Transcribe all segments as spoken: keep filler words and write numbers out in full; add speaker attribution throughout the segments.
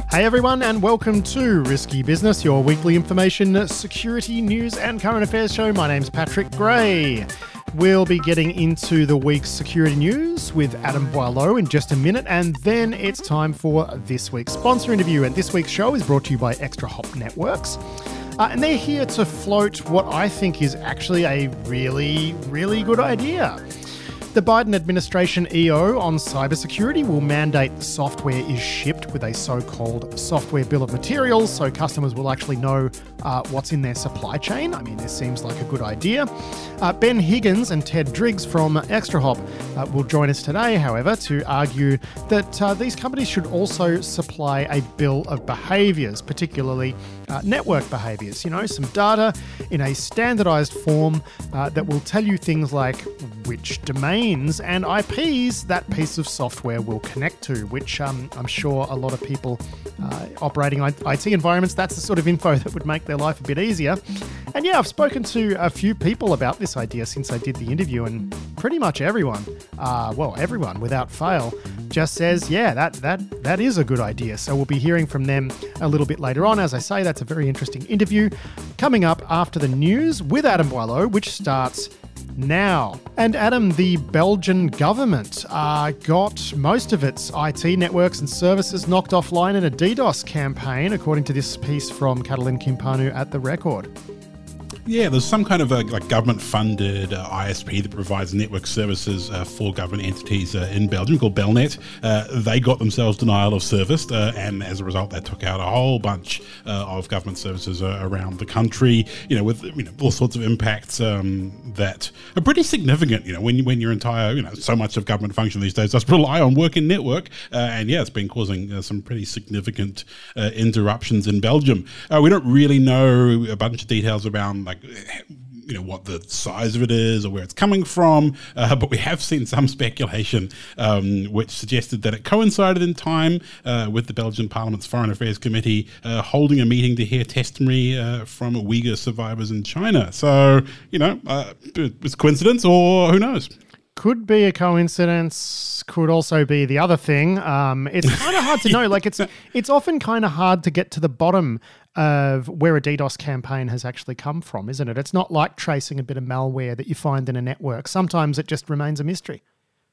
Speaker 1: Hey everyone, and welcome to Risky Business, your weekly information, security, news and current affairs show. My name's Patrick Gray. We'll be getting into the week's security news with Adam Boileau in just a minute, and then it's time for this week's sponsor interview. And this week's show is brought to you by Extra Hop Networks. Uh, and they're here to float what I think is actually a really, really good idea. The Biden administration E O on cybersecurity will mandate the software is shipped with a so-called software bill of materials, so customers will actually know uh, what's in their supply chain. I mean, this seems like a good idea. Uh, Ben Higgins and Ted Driggs from Extra Hop uh, will join us today, however, to argue that uh, these companies should also supply a bill of behaviours, particularly uh, network behaviours. You know, some data in a standardised form uh, that will tell you things like which domain and I Ps that piece of software will connect to, which um, I'm sure a lot of people uh, operating I T environments, that's the sort of info that would make their life a bit easier. And yeah, I've spoken to a few people about this idea since I did the interview, and pretty much everyone, uh, well, everyone without fail, just says, yeah, that that that is a good idea. So we'll be hearing from them a little bit later on. As I say, that's a very interesting interview coming up after the news with Adam Boileau, which starts now. And Adam, the Belgian government uh, got most of its I T networks and services knocked offline in a DDoS campaign, according to this piece from Catalin Kimpanu at The Record.
Speaker 2: Yeah, there's some kind of a like government-funded uh, I S P that provides network services uh, for government entities uh, in Belgium called Belnet. Uh, they got themselves denial of service, uh, and as a result, they took out a whole bunch uh, of government services uh, around the country. You know, with you know all sorts of impacts um, that are pretty significant. You know, when when your entire you know so much of government function these days does rely on working network, uh, and yeah, it's been causing uh, some pretty significant uh, interruptions in Belgium. Uh, we don't really know a bunch of details around like you know what the size of it is or where it's coming from, uh, but we have seen some speculation um, which suggested that it coincided in time uh, with the Belgian Parliament's Foreign Affairs Committee uh, holding a meeting to hear testimony uh, from Uyghur survivors in China. So, you know, uh, it's coincidence or who knows?
Speaker 1: Could be a coincidence, could also be the other thing. Um, it's kind of hard to know. Like it's it's often kind of hard to get to the bottom of where a DDoS campaign has actually come from, isn't it? It's not like tracing a bit of malware that you find in a network. Sometimes it just remains a mystery.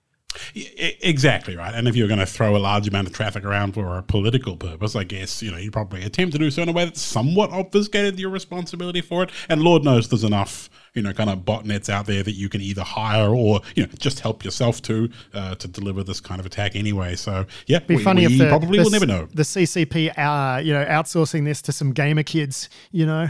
Speaker 2: Exactly right. And if you're going to throw a large amount of traffic around for a political purpose, I guess, you know, you probably attempt to do so in a way that somewhat obfuscated your responsibility for it. And Lord knows there's enough, you know, kind of botnets out there that you can either hire or, you know, just help yourself to uh, to deliver this kind of attack anyway. So, yeah,
Speaker 1: Be
Speaker 2: we,
Speaker 1: funny
Speaker 2: we
Speaker 1: if the,
Speaker 2: probably
Speaker 1: the,
Speaker 2: will never know.
Speaker 1: The C C P, uh, you know, outsourcing this to some gamer kids, you know.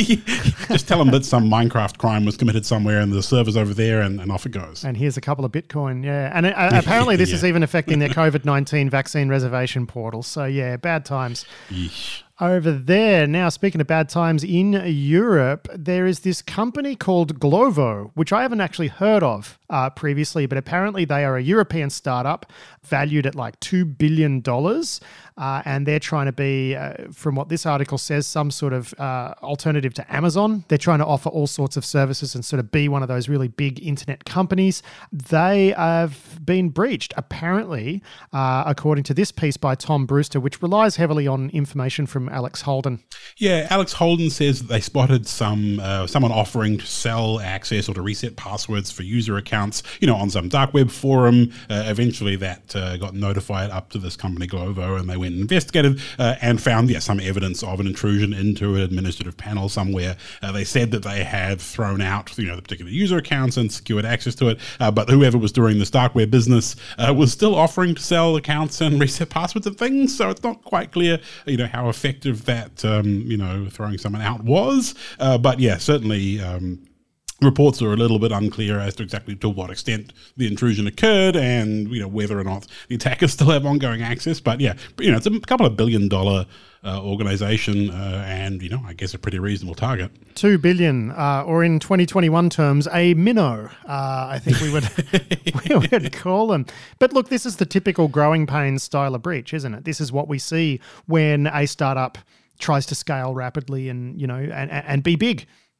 Speaker 2: Just tell them that some Minecraft crime was committed somewhere and the server's over there and, and off it goes.
Speaker 1: And here's a couple of Bitcoin, yeah. And uh, apparently this
Speaker 2: yeah.
Speaker 1: is even affecting their COVID nineteen vaccine reservation portal. So, yeah, bad times.
Speaker 2: Yeesh.
Speaker 1: Over there, now speaking of bad times in Europe, there is this company called Glovo, which I haven't actually heard of uh, previously, but apparently they are a European startup valued at like two billion dollars. Uh, and they're trying to be, uh, from what this article says, some sort of uh, alternative to Amazon. They're trying to offer all sorts of services and sort of be one of those really big internet companies. They have been breached, apparently, uh, according to this piece by Tom Brewster, which relies heavily on information from Alex Holden.
Speaker 2: Yeah, Alex Holden says that they spotted some uh, someone offering to sell access or to reset passwords for user accounts, you know, on some dark web forum. Uh, eventually that uh, got notified up to this company Glovo, and they went and investigated uh, and found yeah, some evidence of an intrusion into an administrative panel somewhere. Uh, they said that they had thrown out, you know, the particular user accounts and secured access to it, uh, but whoever was doing this dark web business uh, was still offering to sell accounts and reset passwords and things, so it's not quite clear, you know, how effective that, um, you know, throwing someone out was. Uh, but yeah, certainly um, reports are a little bit unclear as to exactly to what extent the intrusion occurred and, you know, whether or not the attackers still have ongoing access. But yeah, you know, it's a couple of billion dollar uh, organization uh, and, you know, I guess a pretty reasonable target. Two
Speaker 1: billion, uh, or in twenty twenty-one terms, a minnow, uh, I think we would, we would call them. But look, this is the typical growing pains style of breach, isn't it? This is what we see when a startup tries to scale rapidly and, you know, and, and be big.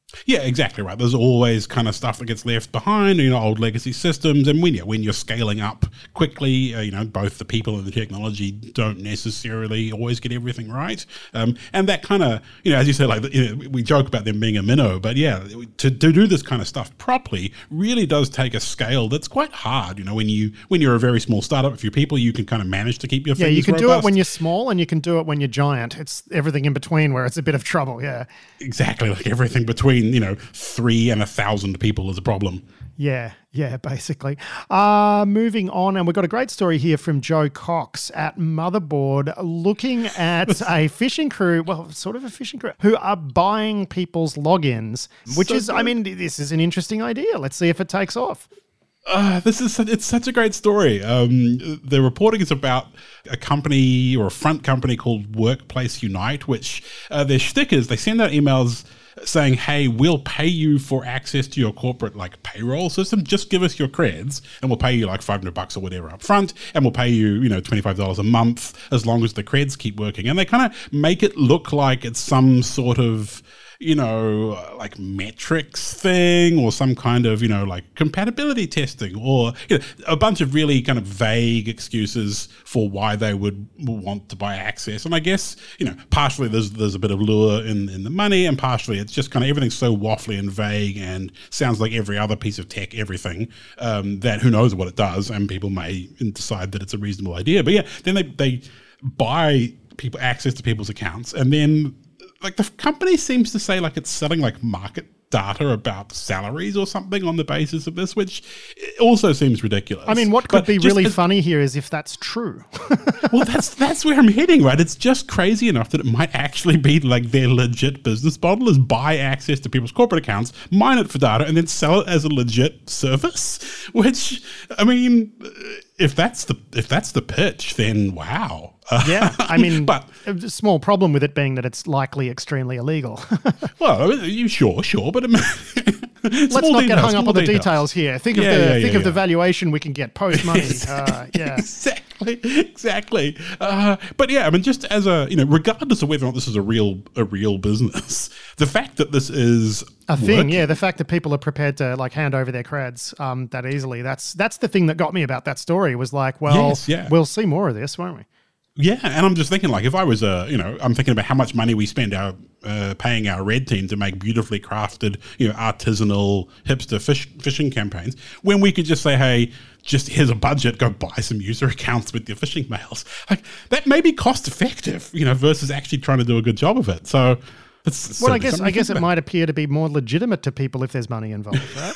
Speaker 2: Yeah, exactly right. There's always kind of stuff that gets left behind, you know, old legacy systems. And when, yeah, when you're scaling up quickly, uh, you know, both the people and the technology don't necessarily always get everything right. Um, and that kind of, you know, as you said, like, you know, we joke about them being a minnow, but yeah, to, to do this kind of stuff properly really does take a scale that's quite hard. You know, when, you, when you're a very small startup, a few people, you can kind of manage to keep your
Speaker 1: Yeah,
Speaker 2: things
Speaker 1: you can
Speaker 2: robust.
Speaker 1: do it when you're small and you can do it when you're giant. It's everything in between where it's a bit of trouble, yeah.
Speaker 2: Exactly, like everything between, you know, three and a thousand people is a problem.
Speaker 1: Yeah, yeah, basically. Uh, moving on, and we've got a great story here from Joe Cox at Motherboard looking at a fishing crew, well, sort of a fishing crew, who are buying people's logins, which
Speaker 2: So
Speaker 1: is,
Speaker 2: good.
Speaker 1: I mean, this is an interesting idea. Let's see if it takes off.
Speaker 2: Uh, this is it's such a great story. Um, the reporting is about a company or a front company called Workplace Unite, which uh, their shtick is they send out emails saying, hey, we'll pay you for access to your corporate like payroll system. Just give us your creds and we'll pay you like five hundred bucks or whatever up front. And we'll pay you, you know, twenty-five dollars a month as long as the creds keep working. And they kind of make it look like it's some sort of, you know, like metrics thing or some kind of, you know, like compatibility testing or, you know, a bunch of really kind of vague excuses for why they would want to buy access. And I guess, you know, partially there's there's a bit of lure in, in the money, and partially it's just kind of everything's so waffly and vague and sounds like every other piece of tech, everything, um, that who knows what it does, and people may decide that it's a reasonable idea. But yeah, then they, they buy people access to people's accounts, and then like the company seems to say like it's selling like market data about salaries or something on the basis of this, which also seems ridiculous.
Speaker 1: I mean, what could
Speaker 2: But
Speaker 1: be
Speaker 2: just
Speaker 1: really
Speaker 2: as-
Speaker 1: funny here is if that's true.
Speaker 2: well, that's that's where I'm heading, right? It's just crazy enough that it might actually be like their legit business model is buy access to people's corporate accounts, mine it for data, and then sell it as a legit service. Which, I mean, if that's the if that's the pitch, then wow.
Speaker 1: Yeah, I mean,
Speaker 2: but
Speaker 1: a small problem with it being that it's likely extremely illegal.
Speaker 2: well, you sure, sure, but.
Speaker 1: Let's not get hung up on the details here. Think of
Speaker 2: Yeah,
Speaker 1: the
Speaker 2: yeah,
Speaker 1: think
Speaker 2: yeah,
Speaker 1: of the
Speaker 2: yeah.
Speaker 1: valuation we can get post money. uh, yeah,
Speaker 2: Exactly, exactly. Uh, but yeah, I mean, just as a you know, regardless of whether or not this is a real a real business, the fact that this is
Speaker 1: a thing.
Speaker 2: working-
Speaker 1: Yeah, the fact that people are prepared to like hand over their creds um, that easily. That's that's the thing that got me about that story. Was like, well,
Speaker 2: Yes, yeah.
Speaker 1: we'll see more of this, won't we?
Speaker 2: Yeah, and I'm just thinking, like, if I was a, you know, I'm thinking about how much money we spend our uh, paying our red team to make beautifully crafted, you know, artisanal hipster fish, fishing campaigns, when we could just say, hey, just here's a budget, go buy some user accounts with your phishing mails. Like, that may be cost effective, you know, versus actually trying to do a good job of it. So, it's
Speaker 1: Well, I
Speaker 2: certainly
Speaker 1: guess
Speaker 2: something
Speaker 1: I
Speaker 2: to
Speaker 1: guess
Speaker 2: think
Speaker 1: it
Speaker 2: about.
Speaker 1: might appear to be more legitimate to people if there's money involved, right?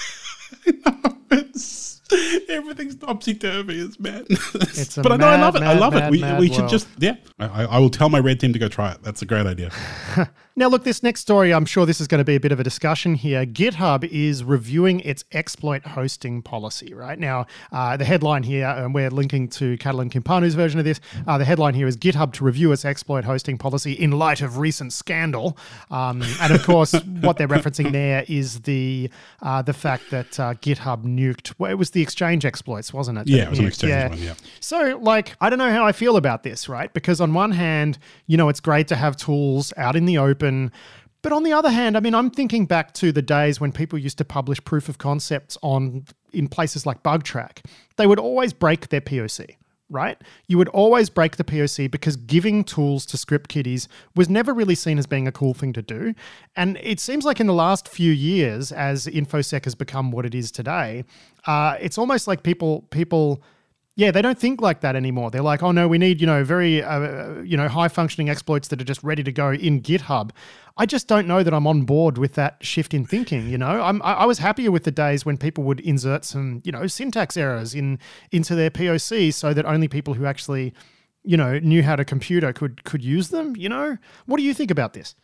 Speaker 2: It's- everything's topsy turvy. It's madness.
Speaker 1: It's a
Speaker 2: but I know I
Speaker 1: mad,
Speaker 2: love it. I
Speaker 1: mad,
Speaker 2: love
Speaker 1: mad,
Speaker 2: it. We,
Speaker 1: mad
Speaker 2: we should
Speaker 1: world.
Speaker 2: just yeah. I, I will tell my red team to go try it. That's a great idea.
Speaker 1: Now, look, this next story, I'm sure this is going to be a bit of a discussion here. GitHub is reviewing its exploit hosting policy, right? Now, uh, the headline here, and we're linking to Catalin Kimpanu's version of this, uh, the headline here is GitHub to review its exploit hosting policy in light of recent scandal. Um, and of course, what they're referencing there is the uh, the fact that uh, GitHub nuked, well, it was the Exchange exploits, wasn't it?
Speaker 2: Yeah,
Speaker 1: that
Speaker 2: it was an
Speaker 1: nuked?
Speaker 2: Exchange one, yeah.
Speaker 1: So, like, I don't know how I feel about this, right? Because on one hand, you know, it's great to have tools out in the open. But on the other hand, I mean, I'm thinking back to the days when people used to publish proof of concepts on in places like BugTrack. They would always break their P O C, right? You would always break the P O C because giving tools to script kiddies was never really seen as being a cool thing to do. And it seems like in the last few years, as InfoSec has become what it is today, uh, it's almost like people people... Yeah, they don't think like that anymore. They're like, oh no, we need, you know, very, uh, you know, high functioning exploits that are just ready to go in GitHub. I just don't know that I'm on board with that shift in thinking. You know, I'm, I, I was happier with the days when people would insert some, you know, syntax errors in into their P O C so that only people who actually, you know, knew how to computer could could use them. You know, what do you think about this?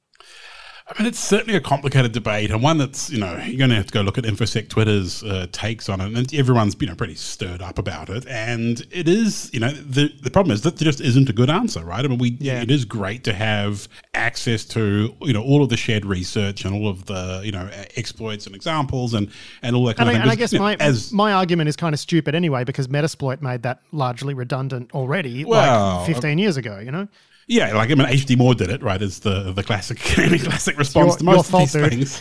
Speaker 2: I mean, it's certainly a complicated debate, and one that's, you know, you're going to have to go look at InfoSec Twitter's uh, takes on it, and everyone's, you know, pretty stirred up about it. And it is, you know, the the problem is that there just isn't a good answer, right? I mean, we
Speaker 1: Yeah.
Speaker 2: it is great to have access to, you know, all of the shared research and all of the, you know, exploits and examples and, and all that kind
Speaker 1: And I,
Speaker 2: of thing.
Speaker 1: and I
Speaker 2: Because,
Speaker 1: guess
Speaker 2: you know,
Speaker 1: my
Speaker 2: as
Speaker 1: my argument is kind of stupid anyway because Metasploit made that largely redundant already,
Speaker 2: Well,
Speaker 1: like fifteen years ago. You know.
Speaker 2: Yeah, like I mean, H D Moore did it, right? Is the the classic classic response
Speaker 1: your,
Speaker 2: to most
Speaker 1: fault,
Speaker 2: of these
Speaker 1: dude.
Speaker 2: things.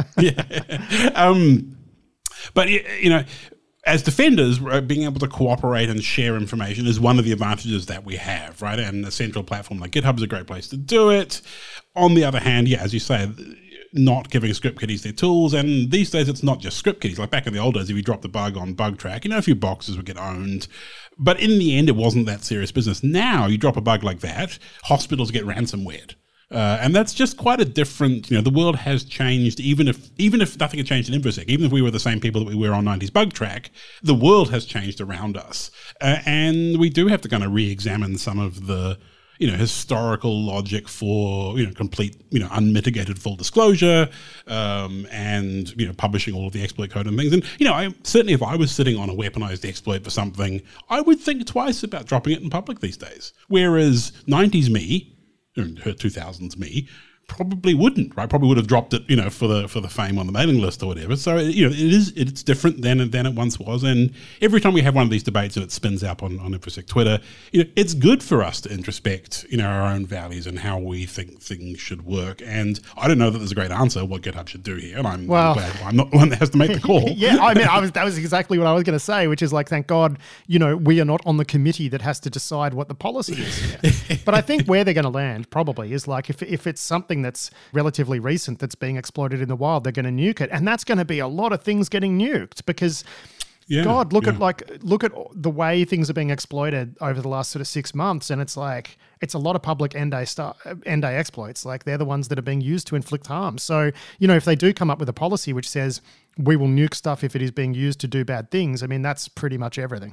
Speaker 2: Yeah, um, but you know, as defenders, being able to cooperate and share information is one of the advantages that we have, right? And a central platform like GitHub is a great place to do it. On the other hand, yeah, as you say, not giving script kiddies their tools, and these days it's not just script kiddies. Like back in the old days, if you dropped a bug on BugTrack, you know, a few boxes would get owned. But in the end, it wasn't that serious business. Now, you drop a bug like that, hospitals get ransomware. Uh, and that's just quite a different, you know, the world has changed, even if even if nothing had changed in InfoSec, even if we were the same people that we were on nineties BugTrack, the world has changed around us. Uh, and we do have to kind of re-examine some of the, you know, historical logic for, you know, complete, you know, unmitigated full disclosure, um, and, you know, publishing all of the exploit code and things. And, you know, I, certainly if I was sitting on a weaponized exploit for something, I would think twice about dropping it in public these days. Whereas nineties me, her two thousands me, probably wouldn't, right? Probably would have dropped it, you know, for the for the fame on the mailing list or whatever. So, you know, it is it's different than than it once was. And every time we have one of these debates and it spins up on, on InfoSec Twitter, you know, it's good for us to introspect, you know, our own values and how we think things should work. And I don't know that there's a great answer what GitHub should do here. And I'm, well, I'm glad I'm not the one that has to make the call.
Speaker 1: Yeah, I mean, I was that was exactly what I was going to say, which is like, thank God, you know, we are not on the committee that has to decide what the policy is here. But I think where they're going to land probably is like if if it's something that's relatively recent that's being exploited in the wild, they're going to nuke it. And that's going to be a lot of things getting nuked because, yeah, God, look yeah. at like look at the way things are being exploited over the last sort of six months. And it's like, it's a lot of public end-day stuff, end-day exploits. Like they're the ones that are being used to inflict harm. So, you know, if they do come up with a policy which says we will nuke stuff if it is being used to do bad things, I mean, that's pretty much everything.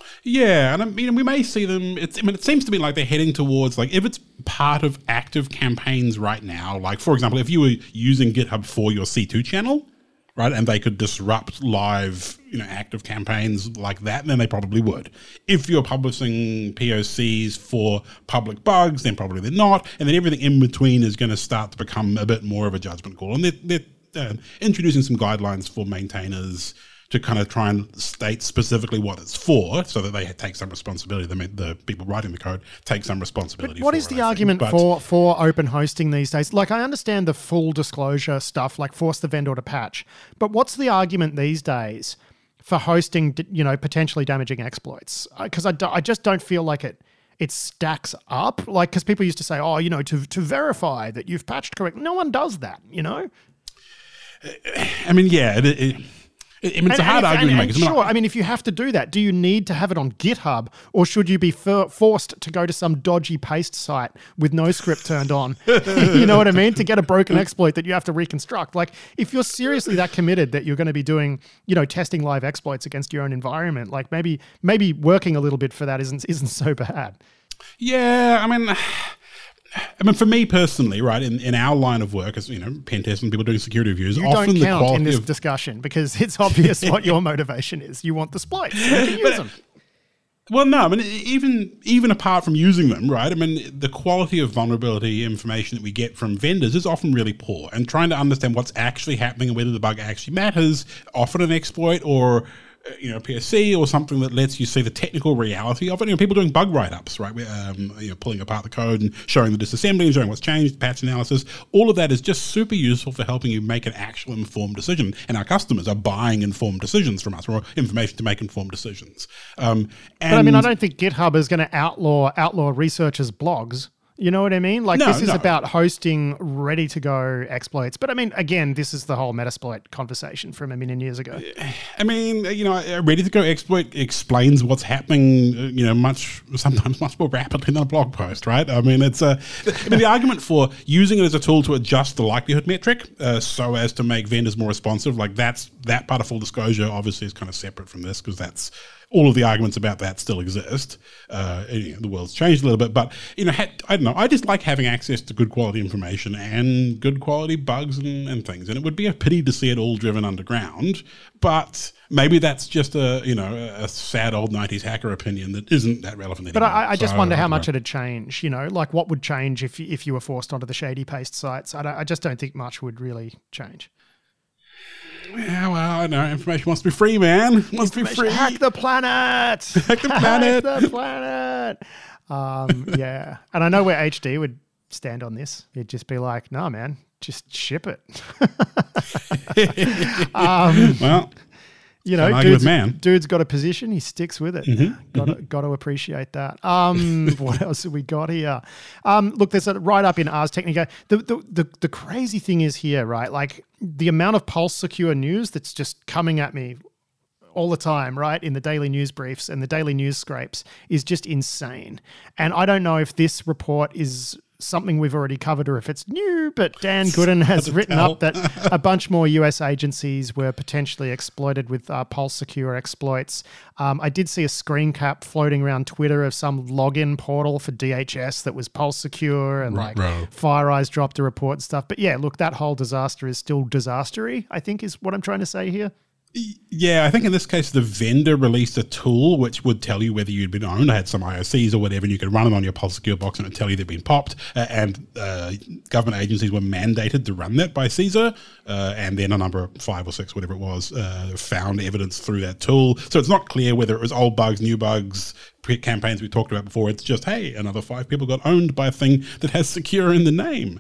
Speaker 2: Yeah, and I mean, we may see them. It's, I mean, it seems to me like they're heading towards, like, if it's part of active campaigns right now, like, for example, if you were using GitHub for your C two channel, right, and they could disrupt live, you know, active campaigns like that, then they probably would. If you're publishing P O Cs for public bugs, then probably they're not, and then everything in between is going to start to become a bit more of a judgment call. And they're, they're uh, introducing some guidelines for maintainers to kind of try and state specifically what it's for so that they take some responsibility. The, the people writing the code take some responsibility.
Speaker 1: But what
Speaker 2: for
Speaker 1: is
Speaker 2: it,
Speaker 1: the
Speaker 2: I
Speaker 1: argument
Speaker 2: but,
Speaker 1: for, for open hosting these days? Like, I understand the full disclosure stuff, like force the vendor to patch. But what's the argument these days for hosting, you know, potentially damaging exploits? Because I, do, I just don't feel like it it stacks up. Like, because people used to say, oh, you know, to, to verify that you've patched correctly. No one does that, you know?
Speaker 2: I mean, yeah, it, it I mean, it's and, a hard
Speaker 1: and,
Speaker 2: argument
Speaker 1: and,
Speaker 2: to make.
Speaker 1: And sure, I mean, if you have to do that, do you need to have it on GitHub, or should you be for, forced to go to some dodgy paste site with no script turned on? You know what I mean? To get a broken exploit that you have to reconstruct. Like, if you're seriously that committed that you're going to be doing, you know, testing live exploits against your own environment, like maybe maybe working a little bit for that isn't isn't so bad.
Speaker 2: Yeah, I mean. I mean, for me personally, right, in, in our line of work, as you know, pen testing, people doing security reviews,
Speaker 1: you
Speaker 2: often
Speaker 1: don't
Speaker 2: the
Speaker 1: count
Speaker 2: quality
Speaker 1: in this
Speaker 2: of
Speaker 1: discussion because it's obvious what your motivation is. You want the exploits, so you can use them.
Speaker 2: Well, no, I mean, even even apart from using them, right, I mean, the quality of vulnerability information that we get from vendors is often really poor, and trying to understand what's actually happening and whether the bug actually matters, often an exploit or, you know, P S C or something that lets you see the technical reality of it. You know, people doing bug write-ups, right? Um, you know, pulling apart the code and showing the disassembly and showing what's changed, patch analysis. All of that is just super useful for helping you make an actual informed decision. And our customers are buying informed decisions from us, or information to make informed decisions. Um, and
Speaker 1: but I mean, I don't think GitHub is going to outlaw outlaw researchers' blogs. You know what I mean? Like, no, this is no. about hosting ready-to-go exploits. But, I mean, again, this is the whole Metasploit conversation from a million years ago.
Speaker 2: I mean, you know, a ready-to-go exploit explains what's happening, you know, much sometimes much more rapidly than a blog post, right? I mean, it's a, I mean, the argument for using it as a tool to adjust the likelihood metric uh, so as to make vendors more responsive, like that's that part of full disclosure obviously is kind of separate from this because that's all of the arguments about that still exist. Uh, you know, the world's changed a little bit, but you know, had, I don't know. I just like having access to good quality information and good quality bugs and, and things. And it would be a pity to see it all driven underground. But maybe that's just a you know a sad old nineties hacker opinion that isn't that relevant anymore.
Speaker 1: But I, I just
Speaker 2: so,
Speaker 1: wonder how much it'd change. You know, like what would change if you, if you were forced onto the shady paste sites? I, don't, I just don't think much would really change.
Speaker 2: Yeah, well, no, information wants to be free, man. It wants to be free.
Speaker 1: Hack the planet.
Speaker 2: Hack the planet.
Speaker 1: Hack the planet. Um, yeah. And I know where H D would stand on this. He'd just be like, no, man, just ship it. um,
Speaker 2: well,
Speaker 1: you know,
Speaker 2: dude's,
Speaker 1: man. dude's got a position. He sticks with it. Mm-hmm, got mm-hmm. to, got to appreciate that. Um, what else have we got here? Um, look, there's a write up in Ars Technica. The, the the the crazy thing is here, right? Like the amount of Pulse Secure news that's just coming at me all the time, right, in the daily news briefs and the daily news scrapes is just insane. And I don't know if this report is something we've already covered or if it's new, but Dan Gooden has written tell. up that a bunch more U S agencies were potentially exploited with uh, Pulse Secure exploits. Um, I did see a screen cap floating around Twitter of some login portal for D H S that was Pulse Secure, and right, like bro. FireEye's dropped a report and stuff. But yeah, look, that whole disaster is still disastery, I think is what I'm trying to say here.
Speaker 2: Yeah, I think in this case, the vendor released a tool which would tell you whether you'd been owned. I had some I O Cs or whatever, and you could run it on your Pulse Secure box and it would tell you they'd been popped. Uh, and uh, government agencies were mandated to run that by CISA. Uh, and then a number of five or six, whatever it was, uh, found evidence through that tool. So it's not clear whether it was old bugs, new bugs, campaigns we talked about before. It's just, hey, another five people got owned by a thing that has secure in the name.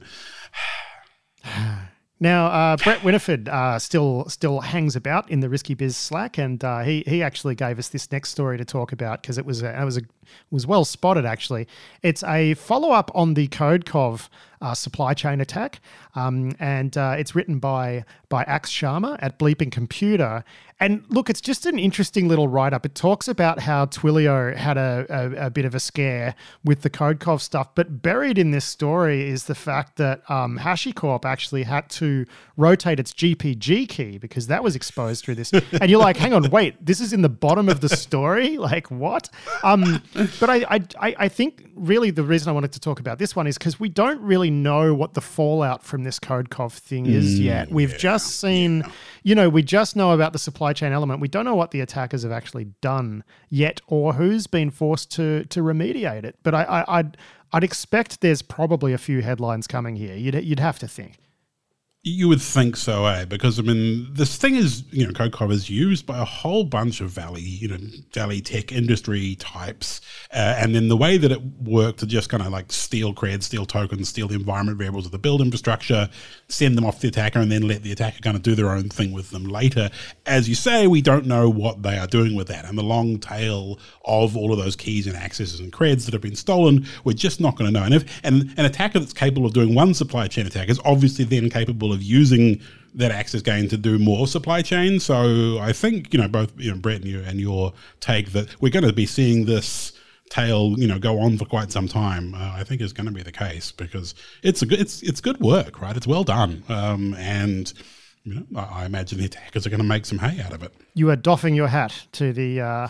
Speaker 1: Now, uh, Brett Winifred uh, still still hangs about in the Risky Biz Slack, and uh, he he actually gave us this next story to talk about because it was a, it was a was well spotted. Actually, it's a follow up on the CodeCov uh, supply chain attack, um, and uh, it's written by by Axe Sharma at Bleeping Computer. And look, it's just an interesting little write-up. It talks about how Twilio had a, a, a bit of a scare with the CodeCov stuff, but buried in this story is the fact that um, HashiCorp actually had to rotate its G P G key because that was exposed through this. And you're like, hang on, wait, this is in the bottom of the story? Like, what? Um, but I, I, I think really the reason I wanted to talk about this one is because we don't really know what the fallout from this CodeCov thing is mm, yet. We've yeah, just seen... Yeah. You know, we just know about the supply chain element. We don't know what the attackers have actually done yet or who's been forced to to remediate it. But I, I, I'd I'd expect there's probably a few headlines coming here. You'd you'd have to think.
Speaker 2: You would think so, eh? Because, I mean, this thing is, you know, CodeCov is used by a whole bunch of Valley, you know, Valley tech industry types. Uh, and then the way that it worked to just kind of like steal creds, steal tokens, steal the environment variables of the build infrastructure, send them off to the attacker, and then let the attacker kind of do their own thing with them later. As you say, we don't know what they are doing with that. And the long tail of all of those keys and accesses and creds that have been stolen, we're just not going to know. And if and an attacker that's capable of doing one supply chain attack is obviously then capable of using that access gain to do more supply chain. So I think, you know, both, you know, Brett and, you, and your take that we're going to be seeing this tail, you know, go on for quite some time, uh, I think is going to be the case because it's a good, it's, it's good work, right? It's well done. Um, and, you know, I, I imagine the attackers are going to make some hay out of it.
Speaker 1: You are doffing your hat to the, uh,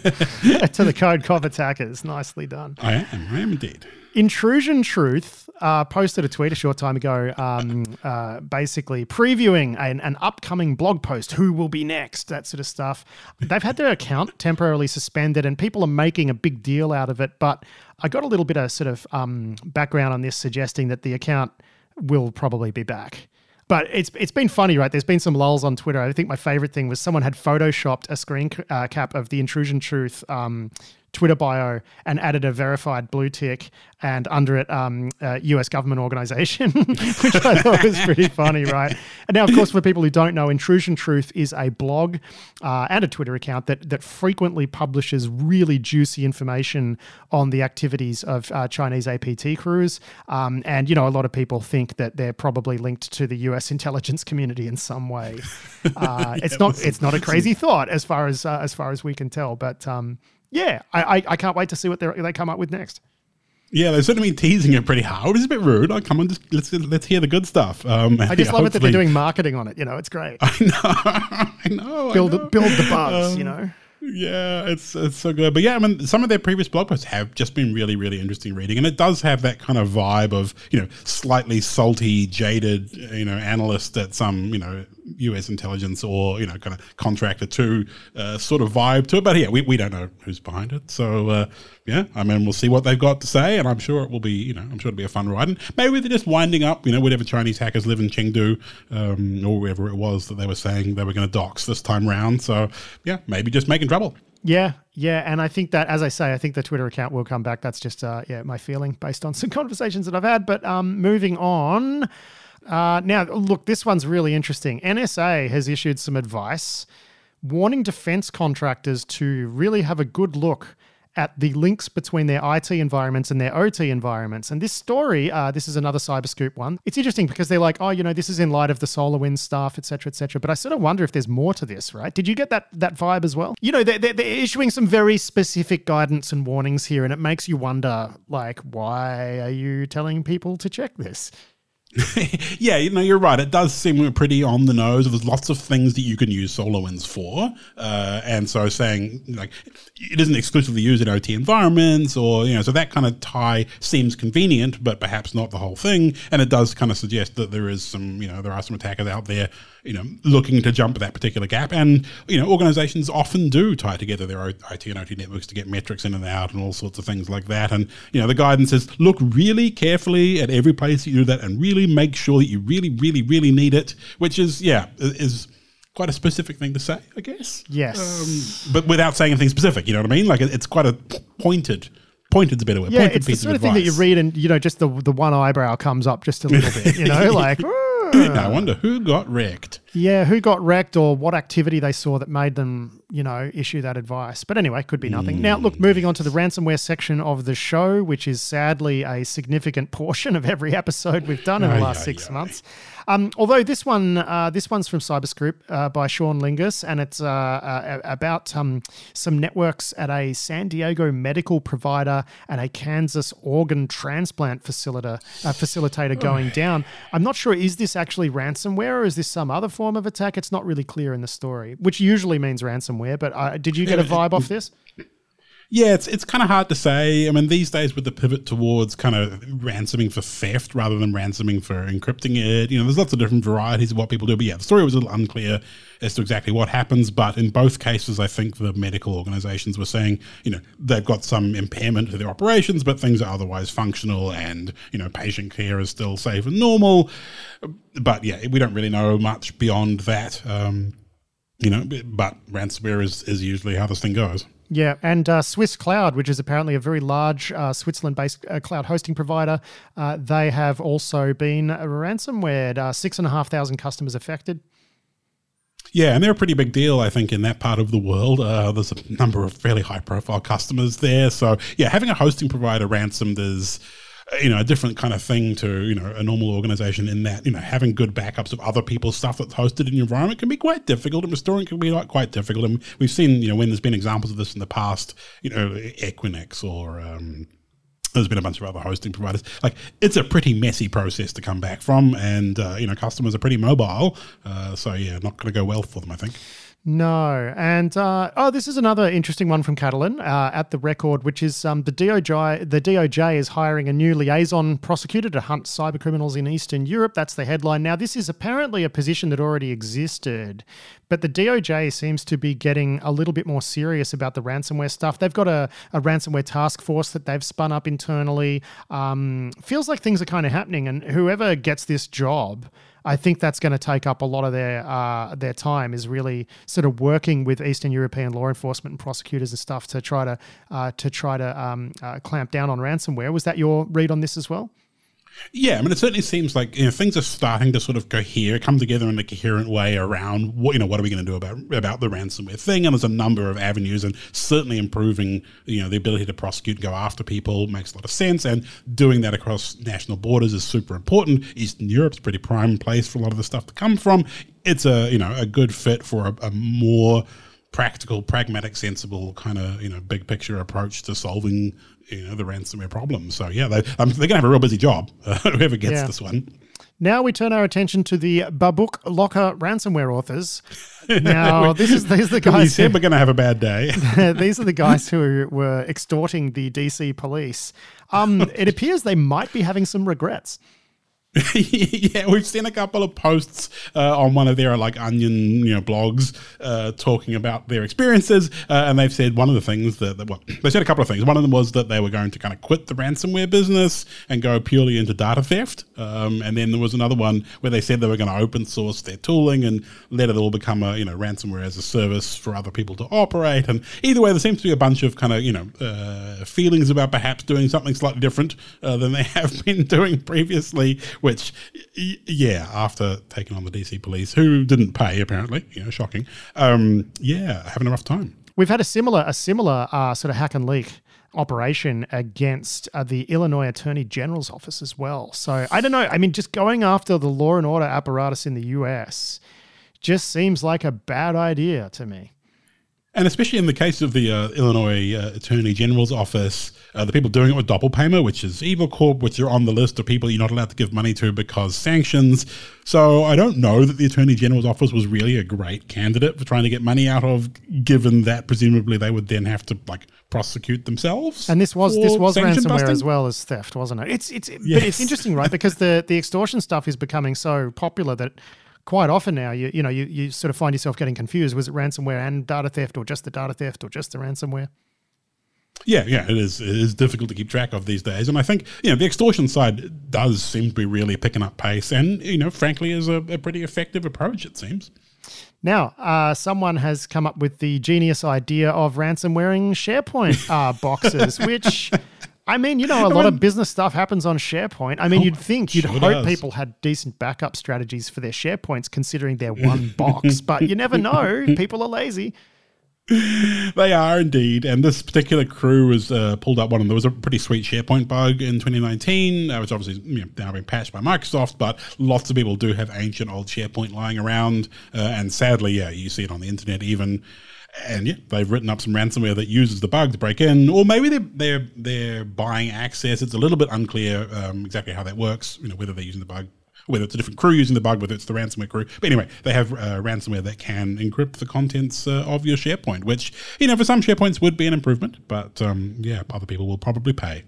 Speaker 1: to the CodeCov attackers. Nicely done.
Speaker 2: I am, I am indeed.
Speaker 1: Intrusion Truth uh, posted a tweet a short time ago um, uh, basically previewing an, an upcoming blog post, who will be next, that sort of stuff. They've had their account temporarily suspended and people are making a big deal out of it, but I got a little bit of sort of um, background on this suggesting that the account will probably be back. But it's it's been funny, right? There's been some lulls on Twitter. I think my favorite thing was someone had photoshopped a screen uh, cap of the Intrusion Truth um, Twitter bio and added a verified blue tick and under it um, a U S government organization, which I thought was pretty funny, right? And now, of course, for people who don't know, Intrusion Truth is a blog uh, and a Twitter account that that frequently publishes really juicy information on the activities of uh, Chinese A P T crews. Um, and, you know, a lot of people think that they're probably linked to the U S intelligence community in some way. Uh, yeah, it's not it's not a crazy thought as far as uh, as far as we can tell, but um, yeah, I, I I can't wait to see what they they come up with next.
Speaker 2: Yeah, they've certainly been teasing it pretty hard. It's a bit rude. Oh, come on, just let's let's hear the good stuff. Um,
Speaker 1: I just yeah, love it that they're doing marketing on it. You know, it's great.
Speaker 2: I know, I know.
Speaker 1: Build
Speaker 2: I know.
Speaker 1: build the buzz.
Speaker 2: Um,
Speaker 1: you know.
Speaker 2: Yeah, it's it's so good. But yeah, I mean, some of their previous blog posts have just been really, really interesting reading. And it does have that kind of vibe of, you know, slightly salty, jaded, you know, analyst at some, you know, U S intelligence or, you know, kind of contractor to uh, sort of vibe to it. But yeah, we, we don't know who's behind it. So uh, yeah, I mean, we'll see what they've got to say. And I'm sure it will be, you know, I'm sure it'll be a fun ride. And maybe they're just winding up, you know, whatever Chinese hackers live in Chengdu um, or wherever it was that they were saying they were going to dox this time round. So yeah, maybe just making trouble.
Speaker 1: Yeah, yeah, and I think that, as I say, I think the Twitter account will come back. That's just, uh, yeah, my feeling based on some conversations that I've had. But um, moving on, uh, now, look, this one's really interesting. N S A has issued some advice warning defense contractors to really have a good look at the links between their I T environments and their O T environments. And this story, uh, this is another Cyberscoop one. It's interesting because they're like, oh, you know, this is in light of the SolarWinds stuff, et cetera, et cetera. But I sort of wonder if there's more to this, right? Did you get that that vibe as well? You know, they're, they're, they're issuing some very specific guidance and warnings here, and it makes you wonder, like, why are you telling people to check this?
Speaker 2: Yeah, you know, you're right. It does seem pretty on the nose. There's lots of things that you can use SolarWinds for. Uh, and so saying, like, it isn't exclusively used in O T environments or, you know, so that kind of tie seems convenient, but perhaps not the whole thing. And it does kind of suggest that there is some, you know, there are some attackers out there, you know, looking to jump that particular gap. And, you know, organizations often do tie together their I T and O T networks to get metrics in and out and all sorts of things like that. And, you know, the guidance is look really carefully at every place you do that and really make sure that you really, really, really need it, which is, yeah, is quite a specific thing to say, I guess.
Speaker 1: Yes.
Speaker 2: Um, but without saying anything specific, you know what I mean? Like, it's quite a pointed Pointed's a better word.
Speaker 1: Yeah,
Speaker 2: pointed
Speaker 1: it's the
Speaker 2: piece
Speaker 1: sort of,
Speaker 2: of
Speaker 1: thing that you read and, you know, just the the one eyebrow comes up just a little bit, you know, like...
Speaker 2: I wonder who got wrecked.
Speaker 1: Yeah, who got wrecked or what activity they saw that made them, you know, issue that advice. But anyway, could be nothing. Mm. Now, look, moving on to the ransomware section of the show, which is sadly a significant portion of every episode we've done in the last six months. Um, although this one, uh, this one's from Cyberscoop uh, by Sean Lingus, and it's uh, uh, about um, some networks at a San Diego medical provider and a Kansas organ transplant facilitator, uh, facilitator going down. I'm not sure, is this actually ransomware or is this some other form of attack? It's not really clear in the story, which usually means ransomware, but uh, did you get a vibe off this?
Speaker 2: Yeah, it's it's kind of hard to say. I mean, these days with the pivot towards kind of ransoming for theft rather than ransoming for encrypting it, you know, there's lots of different varieties of what people do. But yeah, the story was a little unclear as to exactly what happens. But in both cases, I think the medical organizations were saying, you know, they've got some impairment to their operations, but things are otherwise functional and, you know, patient care is still safe and normal. But yeah, we don't really know much beyond that, um, you know, but ransomware is, is usually how this thing goes.
Speaker 1: Yeah, and uh, Swiss Cloud, which is apparently a very large uh, Switzerland-based uh, cloud hosting provider, uh, they have also been ransomwared. Uh, six and a half thousand customers affected.
Speaker 2: Yeah, and they're a pretty big deal, I think, in that part of the world. Uh, there's a number of fairly high-profile customers there. So, yeah, having a hosting provider ransomed is, you know, a different kind of thing to, you know, a normal organization in that, you know, having good backups of other people's stuff that's hosted in your environment can be quite difficult, and restoring can be like quite difficult. And we've seen, you know, when there's been examples of this in the past, you know, Equinix or um, there's been a bunch of other hosting providers. Like, it's a pretty messy process to come back from, and, uh, you know, customers are pretty mobile. Uh, so, yeah, not going to go well for them, I think.
Speaker 1: No. And, uh, oh, this is another interesting one from Catalan uh, at the record, which is um, the D O J The D O J is hiring a new liaison prosecutor to hunt cybercriminals in Eastern Europe. That's the headline. Now, this is apparently a position that already existed, but the D O J seems to be getting a little bit more serious about the ransomware stuff. They've got a, a ransomware task force that they've spun up internally. Um, feels like things are kind of happening, and whoever gets this job, I think that's going to take up a lot of their uh, their time, is really sort of working with Eastern European law enforcement and prosecutors and stuff to try to uh, to try to um, uh, clamp down on ransomware. Was that your read on this as well?
Speaker 2: Yeah, I mean, it certainly seems like, you know, things are starting to sort of cohere, come together in a coherent way around what, you know, what are we going to do about about the ransomware thing? And there's a number of avenues, and certainly improving, you know, the ability to prosecute and go after people makes a lot of sense. And doing that across national borders is super important. Eastern Europe's a pretty prime place for a lot of the stuff to come from. It's a, you know, a good fit for a, a more practical, pragmatic, sensible kind of, you know, big picture approach to solving, you know, the ransomware problem. So yeah, they, um, they're going to have a real busy job, uh, whoever gets yeah. this one.
Speaker 1: Now we turn our attention to the Babuk Locker ransomware authors. Now, this is these are the guys.
Speaker 2: You said who, we're going to have a bad day.
Speaker 1: These are the guys who were extorting the D C police. Um, it appears they might be having some regrets.
Speaker 2: Yeah, we've seen a couple of posts uh, on one of their like Onion, you know, blogs uh, talking about their experiences, uh, and they've said one of the things that, that well, they said a couple of things. One of them was that they were going to kind of quit the ransomware business and go purely into data theft, um, and then there was another one where they said they were going to open source their tooling and let it all become a you know ransomware as a service for other people to operate. And either way, there seems to be a bunch of kind of you know uh, feelings about perhaps doing something slightly different uh, than they have been doing previously. Which, yeah, after taking on the D C police, who didn't pay apparently, you know, shocking. Um, yeah, having a rough time.
Speaker 1: We've had a similar, a similar uh, sort of hack and leak operation against uh, the Illinois Attorney General's office as well. So I don't know. I mean, just going after the law and order apparatus in the U S just seems like a bad idea to me.
Speaker 2: And especially in the case of the uh, Illinois uh, Attorney General's office, uh, the people doing it with Doppelpaymer, which is Evil Corp, which are on the list of people you're not allowed to give money to because sanctions. So I don't know that the Attorney General's office was really a great candidate for trying to get money out of, given that presumably they would then have to like prosecute themselves.
Speaker 1: And this was this was ransomware
Speaker 2: busting?
Speaker 1: as well as theft, wasn't it? It's it's
Speaker 2: Yes.
Speaker 1: But it's interesting, right? Because the the extortion stuff is becoming so popular that quite often now, you you know, you, you sort of find yourself getting confused. Was it ransomware and data theft, or just the data theft, or just the ransomware?
Speaker 2: Yeah, yeah, it is. It is difficult to keep track of these days, and I think you know the extortion side does seem to be really picking up pace, and you know, frankly, is a, a pretty effective approach. It seems.
Speaker 1: Now, uh, someone has come up with the genius idea of ransomwaring SharePoint uh, boxes, which. I mean, you know, a lot of business stuff happens on SharePoint. I mean, you'd think, you'd
Speaker 2: sure
Speaker 1: hope
Speaker 2: does.
Speaker 1: people had decent backup strategies for their SharePoints considering they're one box, but you never know. People are lazy.
Speaker 2: They are indeed, and this particular crew was uh, pulled up one, and there was a pretty sweet SharePoint bug in twenty nineteen, uh, which obviously you know, now been patched by Microsoft, but lots of people do have ancient old SharePoint lying around, uh, and sadly, yeah, you see it on the internet even. And yeah, they've written up some ransomware that uses the bug to break in, or maybe they're they're they're buying access. It's a little bit unclear um, exactly how that works. You know, whether they're using the bug, whether it's a different crew using the bug, whether it's the ransomware crew. But anyway, they have uh, ransomware that can encrypt the contents uh, of your SharePoint, which you know for some SharePoints would be an improvement, but um, yeah, other people will probably pay.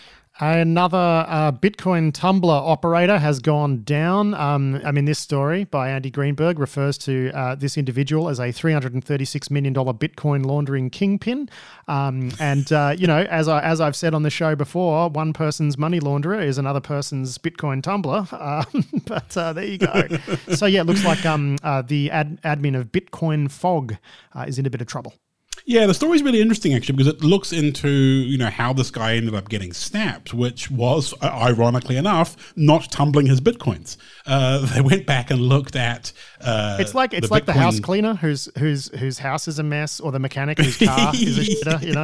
Speaker 1: Another uh, Bitcoin Tumblr operator has gone down. Um, I mean, this story by Andy Greenberg refers to uh, this individual as a three hundred thirty-six million dollars Bitcoin laundering kingpin. Um, and, uh, you know, as, I, as I've said on the show before, one person's money launderer is another person's Bitcoin Tumblr. Uh, but uh, there you go. So, yeah, it looks like um, uh, the ad- admin of Bitcoin Fog uh, is in a bit of trouble.
Speaker 2: Yeah, the story's really interesting actually because it looks into you know how this guy ended up getting snapped, which was uh, ironically enough not tumbling his bitcoins. Uh, they went back and looked at. Uh,
Speaker 1: it's like it's
Speaker 2: the
Speaker 1: like
Speaker 2: Bitcoin...
Speaker 1: the house cleaner whose whose whose house is a mess, or the mechanic whose car is a shitter. You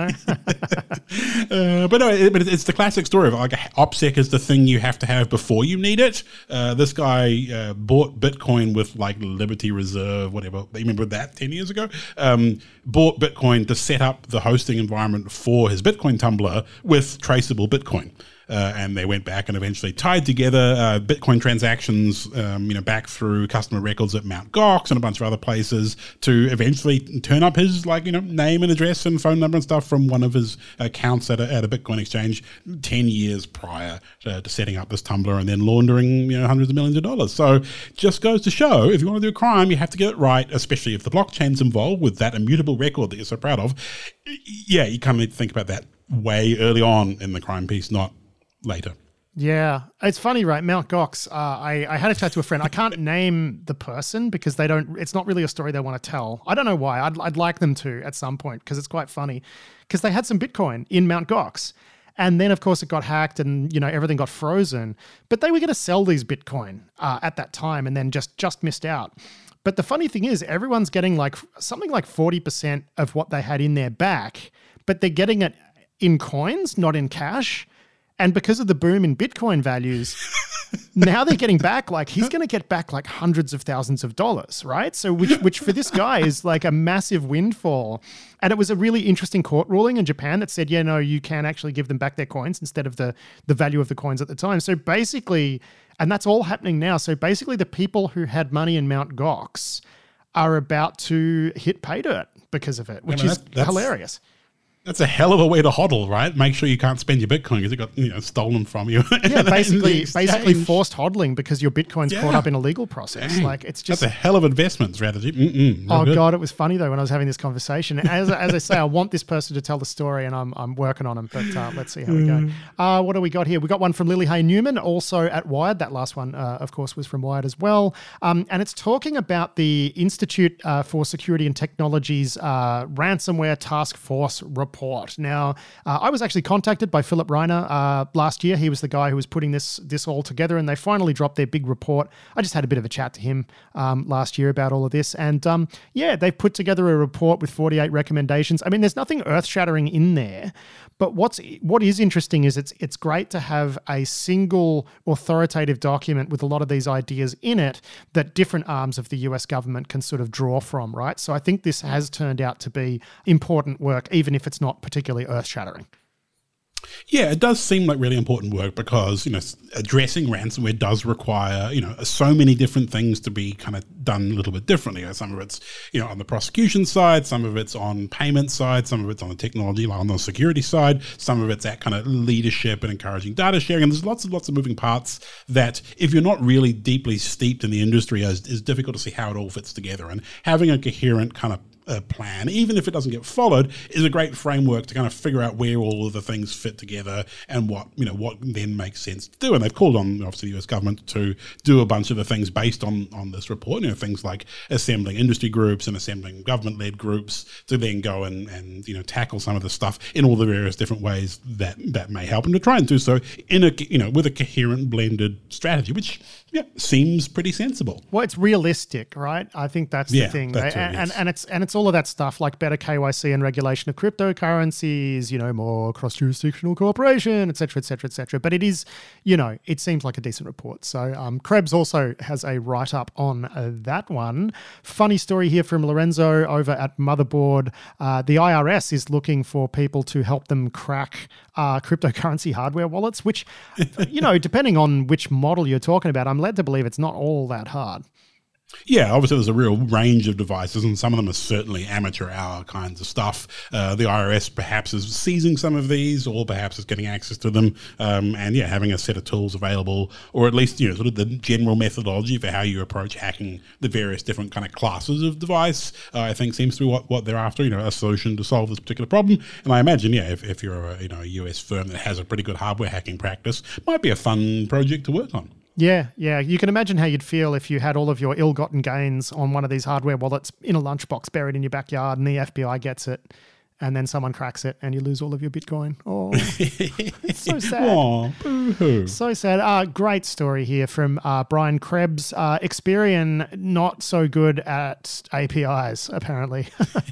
Speaker 1: know.
Speaker 2: uh, but no, it, but it's the classic story of like OPSEC is the thing you have to have before you need it. Uh, this guy uh, bought Bitcoin with like Liberty Reserve, whatever. You remember that ten years ago? Um, bought Bitcoin to set up the hosting environment for his Bitcoin Tumblr with traceable Bitcoin. Uh, and they went back and eventually tied together uh, Bitcoin transactions, um, you know, back through customer records at Mount Gox and a bunch of other places to eventually turn up his, like, you know, name and address and phone number and stuff from one of his accounts at a, at a Bitcoin exchange ten years prior to, to setting up this Tumblr and then laundering, you know, hundreds of millions of dollars. So just goes to show, if you want to do a crime, you have to get it right, especially if the blockchain's involved with that immutable record that you're so proud of. Yeah, you kind of need to think about that way early on in the crime piece, not later.
Speaker 1: Yeah, it's funny, right? Mount Gox. Uh, I I had a chat to a friend. I can't name the person because they don't. It's not really a story they want to tell. I don't know why. I'd I'd like them to at some point because it's quite funny. Because they had some Bitcoin in Mount Gox, and then of course it got hacked, and you know everything got frozen. But they were going to sell these Bitcoin uh, at that time, and then just just missed out. But the funny thing is, everyone's getting like something like forty percent of what they had in their back, but they're getting it in coins, not in cash. And because of the boom in Bitcoin values, now they're getting back like he's going to get back like hundreds of thousands of dollars, right? So which which for this guy is like a massive windfall. And it was a really interesting court ruling in Japan that said, yeah, no, you can actually give them back their coins instead of the the value of the coins at the time. So basically, and that's all happening now. So basically the people who had money in Mount Gox are about to hit pay dirt because of it, which
Speaker 2: I mean,
Speaker 1: is
Speaker 2: that's, that's,
Speaker 1: hilarious.
Speaker 2: That's a hell of a way to hodl, right? Make sure you can't spend your Bitcoin because it got you know stolen from you.
Speaker 1: Yeah, basically, basically forced hodling because your Bitcoin's
Speaker 2: yeah.
Speaker 1: caught up in a legal process.
Speaker 2: Dang.
Speaker 1: Like it's just
Speaker 2: that's a hell of investment strategy. Mm-mm,
Speaker 1: oh
Speaker 2: good.
Speaker 1: god, it was funny though when I was having this conversation. As as I say, I want this person to tell the story, and I'm I'm working on them. But uh, let's see how we go. Uh, what do we got here? We got one from Lily Hay Newman, also at Wired. That last one, uh, of course, was from Wired as well. Um, and it's talking about the Institute uh, for Security and Technology's uh, ransomware task force report. Now. Uh, I was actually contacted by Philip Reiner uh, last year. He was the guy who was putting this this all together, and they finally dropped their big report. I just had a bit of a chat to him um, last year about all of this, and um, yeah, they've put together a report with forty-eight recommendations. I mean, there's nothing earth-shattering in there, but what's what is interesting is it's it's great to have a single authoritative document with a lot of these ideas in it that different arms of the U S government can sort of draw from, right? So I think this has turned out to be important work, even if it's not particularly earth-shattering.
Speaker 2: Yeah, it does seem like really important work because, you know, addressing ransomware does require, you know, so many different things to be kind of done a little bit differently. You know, some of it's, you know, on the prosecution side, some of it's on payment side, some of it's on the technology, like on the security side, some of it's that kind of leadership and encouraging data sharing. And there's lots and lots of moving parts that if you're not really deeply steeped in the industry, is, is difficult to see how it all fits together. And having a coherent kind of a plan, even if it doesn't get followed, is a great framework to kind of figure out where all of the things fit together and what, you know, what then makes sense to do. And they've called on, obviously, the U S government to do a bunch of the things based on, on this report, you know, things like assembling industry groups and assembling government-led groups to then go and, and you know, tackle some of the stuff in all the various different ways that, that may help, and to try and do so in a, you know, with a coherent blended strategy, which, yeah, seems pretty sensible.
Speaker 1: Well, it's realistic, right? I think that's the
Speaker 2: yeah,
Speaker 1: thing.
Speaker 2: That's
Speaker 1: right?
Speaker 2: it,
Speaker 1: and,
Speaker 2: yes.
Speaker 1: and it's and it's all of that stuff like better K Y C and regulation of cryptocurrencies, you know, more cross-jurisdictional cooperation, et cetera, et cetera, et cetera. But it is, you know, it seems like a decent report. So um, Krebs also has a write-up on uh, that one. Funny story here from Lorenzo over at Motherboard. Uh, the I R S is looking for people to help them crack uh, cryptocurrency hardware wallets, which, you know, depending on which model you're talking about, I'm led to believe it's not all that hard.
Speaker 2: Yeah, obviously there's a real range of devices, and some of them are certainly amateur hour kinds of stuff. Uh, the I R S perhaps is seizing some of these, or perhaps is getting access to them, um, and yeah, having a set of tools available, or at least, you know, sort of the general methodology for how you approach hacking the various different kind of classes of device, uh, I think seems to be what, what they're after, you know, a solution to solve this particular problem. And I imagine, yeah, if, if you're a, you know, a U S firm that has a pretty good hardware hacking practice, might be a fun project to work on.
Speaker 1: Yeah, yeah. You can imagine how you'd feel if you had all of your ill-gotten gains on one of these hardware wallets in a lunchbox buried in your backyard and the F B I gets it and then someone cracks it and you lose all of your Bitcoin. Oh, it's so sad.
Speaker 2: Aw, boo-hoo.
Speaker 1: So sad. Uh, great story here from uh, Brian Krebs. Uh, Experian, not so good at A P Is, apparently.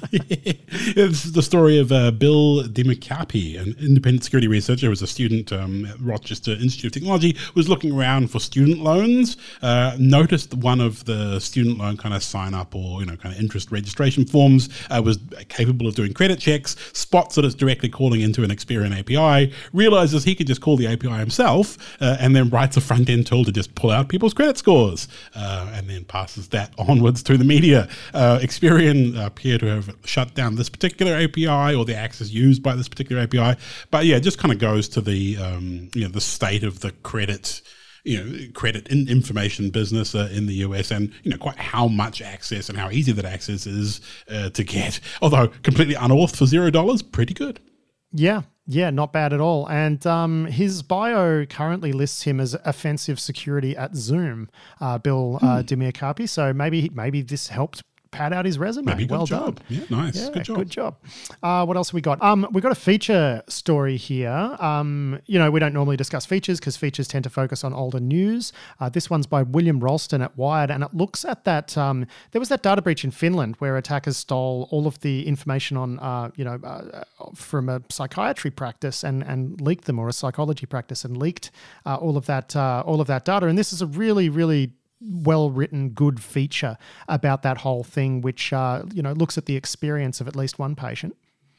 Speaker 2: This is the story of uh, Bill Demicapi, an independent security researcher who was a student um, at Rochester Institute of Technology, was looking around for student loans, uh, noticed one of the student loan kind of sign up or, you know, kind of interest registration forms uh, was capable of doing credit checks, spots that it's directly calling into an Experian A P I, realizes he could just call the A P I himself, uh, and then writes a front-end tool to just pull out people's credit scores, uh, and then passes that onwards to the media. Uh, Experian appear to have shut down this particular A P I or the access used by this particular A P I. But yeah, it just kind of goes to the um, you know the state of the credit you know, credit in information business uh, in the U S, and, you know, quite how much access and how easy that access is uh, to get. Although completely unorthed for zero dollars, pretty good.
Speaker 1: Yeah, yeah, not bad at all. And um, his bio currently lists him as offensive security at Zoom, uh, Bill uh, hmm. Demicapi. So maybe maybe this helped pad out his resume.
Speaker 2: Maybe
Speaker 1: well
Speaker 2: good job.
Speaker 1: done.
Speaker 2: Yeah, nice.
Speaker 1: Yeah,
Speaker 2: good job.
Speaker 1: Good job. Uh, what else have we got? Um, we got a feature story here. Um, you know, we don't normally discuss features because features tend to focus on older news. Uh, this one's by William Ralston at Wired, and it looks at that. Um, there was that data breach in Finland where attackers stole all of the information on, uh, you know, uh, from a psychiatry practice and and leaked them, or a psychology practice, and leaked uh, all of that uh, all of that data. And this is a really, really well-written, good feature about that whole thing, which uh, you know looks at the experience of at least one patient.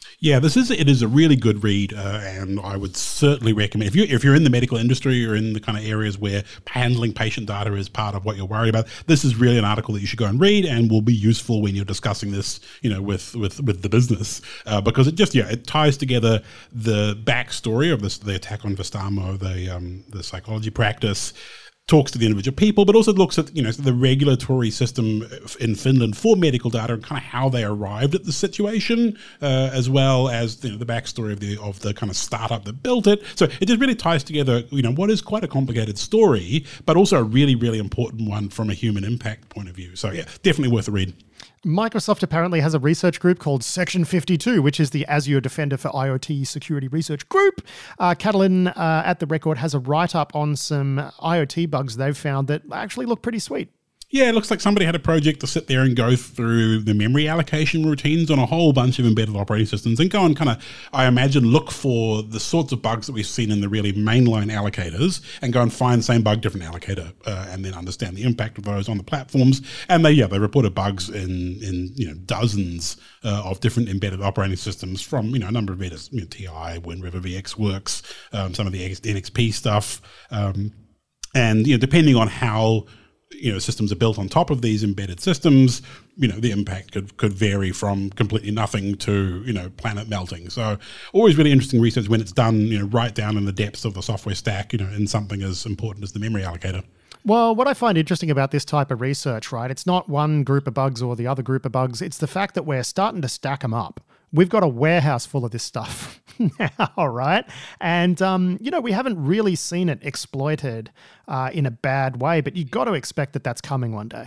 Speaker 2: Yeah, this is it is a really good read, uh, and I would certainly recommend if you if you're in the medical industry or in the kind of areas where handling patient data is part of what you're worried about. This is really an article that you should go and read, and will be useful when you're discussing this, you know, with with with the business, uh, because it just yeah it ties together the backstory of this the attack on Vistamo, the um, the psychology practice. Talks to the individual people, but also looks at, you know, the regulatory system in Finland for medical data and kind of how they arrived at the situation, uh, as well as, you know, the backstory of the of the kind of startup that built it. So it just really ties together, you know, what is quite a complicated story, but also a really, really important one from a human impact point of view. So yeah, definitely worth a read.
Speaker 1: Microsoft apparently has a research group called Section fifty-two, which is the Azure Defender for IoT Security Research Group. Uh, Catalin uh, at The Record has a write-up on some IoT bugs they've found that actually look pretty sweet.
Speaker 2: Yeah, it looks like somebody had a project to sit there and go through the memory allocation routines on a whole bunch of embedded operating systems and go and kind of, I imagine, look for the sorts of bugs that we've seen in the really mainline allocators and go and find the same bug, different allocator, uh, and then understand the impact of those on the platforms. And they, yeah, they reported bugs in, in you know, dozens uh, of different embedded operating systems from, you know, a number of vendors, you know, T I, Wind River, VxWorks, um, some of the N X P stuff. Um, and, you know, depending on how, you know, systems are built on top of these embedded systems, you know, the impact could, could vary from completely nothing to, you know, planet melting. So always really interesting research when it's done, you know, right down in the depths of the software stack, you know, in something as important as the memory allocator.
Speaker 1: Well, what I find interesting about this type of research, right, it's not one group of bugs or the other group of bugs. It's the fact that we're starting to stack them up. We've got a warehouse full of this stuff now, right? And, um, you know, we haven't really seen it exploited uh, in a bad way, but you've got to expect that that's coming one day.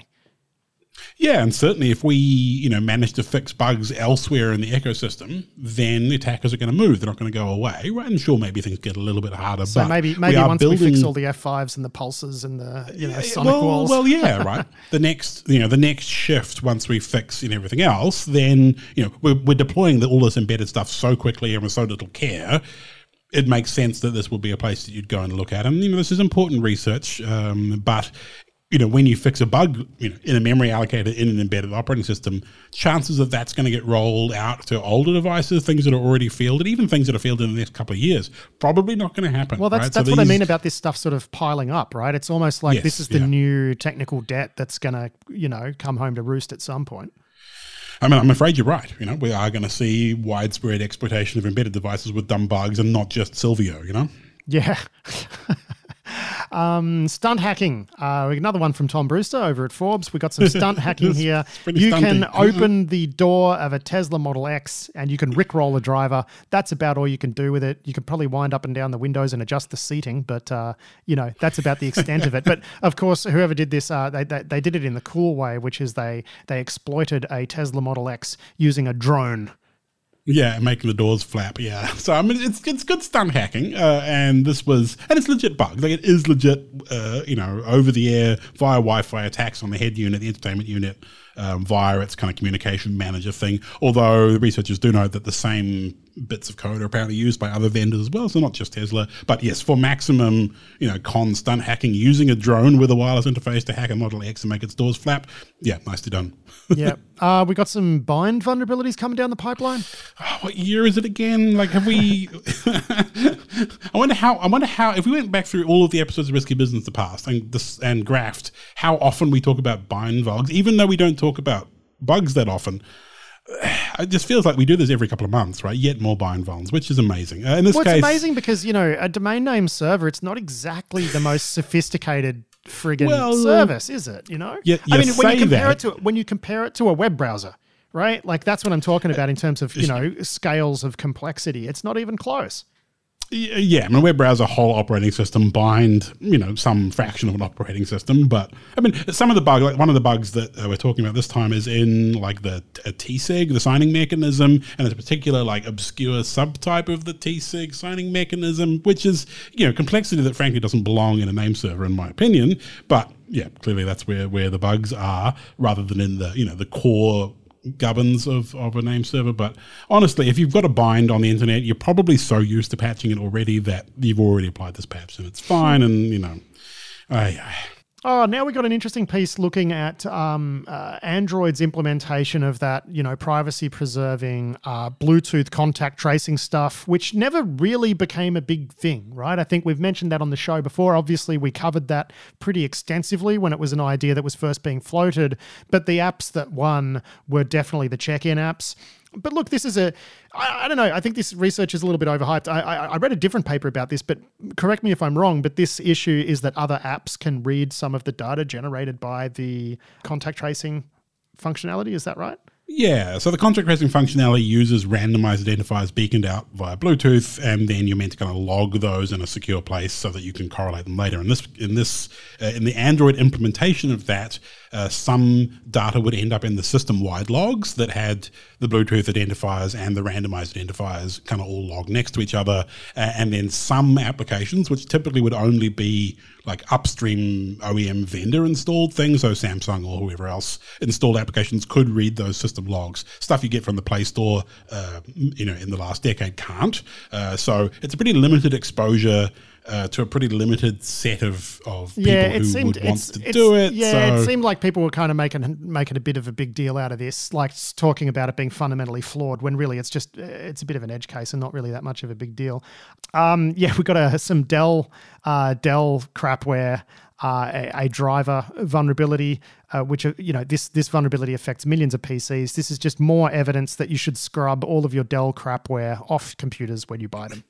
Speaker 2: Yeah, and certainly if we, you know, manage to fix bugs elsewhere in the ecosystem, then the attackers are going to move. They're not going to go away, right? And sure, maybe things get a little bit harder.
Speaker 1: So
Speaker 2: but
Speaker 1: maybe maybe
Speaker 2: we
Speaker 1: once
Speaker 2: building...
Speaker 1: we fix all the F fives and the pulses and the, you know, sonic
Speaker 2: well,
Speaker 1: walls.
Speaker 2: Well, yeah, right. The next, you know, the next shift once we fix and everything else, then, you know, we're, we're deploying the, all this embedded stuff so quickly and with so little care. It makes sense that this will be a place that you'd go and look at. And, you know, this is important research, um, but you know, when you fix a bug, you know, in a memory allocator in an embedded operating system, chances of that's going to get rolled out to older devices, things that are already fielded, even things that are fielded in the next couple of years, probably not going to happen.
Speaker 1: Well, that's
Speaker 2: right?
Speaker 1: that's
Speaker 2: so
Speaker 1: what
Speaker 2: these,
Speaker 1: I mean about this stuff sort of piling up, right? It's almost like
Speaker 2: yes,
Speaker 1: this is the
Speaker 2: yeah.
Speaker 1: new technical debt that's going to, you know, come home to roost at some point.
Speaker 2: I mean, I'm afraid you're right. You know, we are going to see widespread exploitation of embedded devices with dumb bugs and not just Silvio, you know?
Speaker 1: Yeah. Um, stunt hacking. Uh, another one from Tom Brewster over at Forbes. We got some stunt hacking here. You
Speaker 2: stunty.
Speaker 1: can open the door of a Tesla Model X and you can rickroll a driver. That's about all you can do with it. You could probably wind up and down the windows and adjust the seating, but uh, you know, that's about the extent of it. But of course, whoever did this, uh, they, they they did it in the cool way, which is they they exploited a Tesla Model X using a drone.
Speaker 2: Yeah, making the doors flap. Yeah, so I mean, it's it's good stunt hacking, uh, and this was, and it's legit bugs. Like it is legit, uh, you know, over the air via Wi-Fi attacks on the head unit, the entertainment unit, um, via its kind of communication manager thing. Although the researchers do note that the same bits of code are apparently used by other vendors as well, so not just Tesla. But yes, for maximum, you know, con stunt hacking, using a drone with a wireless interface to hack a Model X and make its doors flap. Yeah, nicely done.
Speaker 1: Yeah, uh, we got some bind vulnerabilities coming down the pipeline.
Speaker 2: Oh, what year is it again? Like, have we? I wonder how. I wonder how. If we went back through all of the episodes of Risky Business in the past and this and graphed how often we talk about bind vulgs, even though we don't talk about bugs that often. It just feels like we do this every couple of months, right? Yet more bind vulns, which is amazing. Uh, in this
Speaker 1: well,
Speaker 2: case,
Speaker 1: it's amazing because, you know, a domain name server, it's not exactly the most sophisticated friggin'
Speaker 2: well,
Speaker 1: service, is it? You know,
Speaker 2: you, you
Speaker 1: I mean, when you compare
Speaker 2: that.
Speaker 1: it to when you compare it to a web browser, right? Like that's what I'm talking about in terms of, you know, scales of complexity. It's not even close.
Speaker 2: Yeah, I mean, a web browser, whole operating system, bind, you know, some fraction of an operating system. But I mean, some of the bugs, like one of the bugs that uh, we're talking about this time is in like the uh, T SIG, the signing mechanism, and there's a particular like obscure subtype of the T SIG signing mechanism, which is, you know, complexity that frankly doesn't belong in a name server, in my opinion. But yeah, clearly that's where, where the bugs are, rather than in the, you know, the core governs of, of a name server. But honestly, if you've got a bind on the internet, you're probably so used to patching it already that you've already applied this patch and it's fine. And, you know, I,
Speaker 1: Oh, now we got an interesting piece looking at um, uh, Android's implementation of that, you know, privacy-preserving uh, Bluetooth contact tracing stuff, which never really became a big thing, right? I think we've mentioned that on the show before. Obviously, we covered that pretty extensively when it was an idea that was first being floated, but the apps that won were definitely the check-in apps. But look, this is a, I, I don't know, I think this research is a little bit overhyped. I, I, I read a different paper about this, but correct me if I'm wrong, but this issue is that other apps can read some of the data generated by the contact tracing functionality. Is that right?
Speaker 2: Yeah, so the contact tracing functionality uses randomized identifiers beaconed out via Bluetooth, and then you're meant to kind of log those in a secure place so that you can correlate them later. And this, in this, uh, in the Android implementation of that, uh, some data would end up in the system-wide logs that had the Bluetooth identifiers and the randomized identifiers kind of all logged next to each other, uh, and then some applications, which typically would only be like upstream O E M vendor installed things, so Samsung or whoever else installed applications could read those system logs. Stuff you get from the Play Store, uh, you know, in the last decade can't. Uh, so it's a pretty limited exposure uh, to a pretty limited set of, of people
Speaker 1: yeah, it
Speaker 2: who
Speaker 1: seemed,
Speaker 2: would want
Speaker 1: it's,
Speaker 2: to
Speaker 1: it's,
Speaker 2: do it.
Speaker 1: Yeah,
Speaker 2: so.
Speaker 1: it seemed like people were kind of making making a bit of a big deal out of this, like talking about it being fundamentally flawed, when really it's just it's a bit of an edge case and not really that much of a big deal. Um, yeah, we got a, some Dell uh, Dell crapware. Uh, a, a driver vulnerability, uh, which, you know, this this vulnerability affects millions of P Cs. This is just more evidence that you should scrub all of your Dell crapware off computers when you buy them.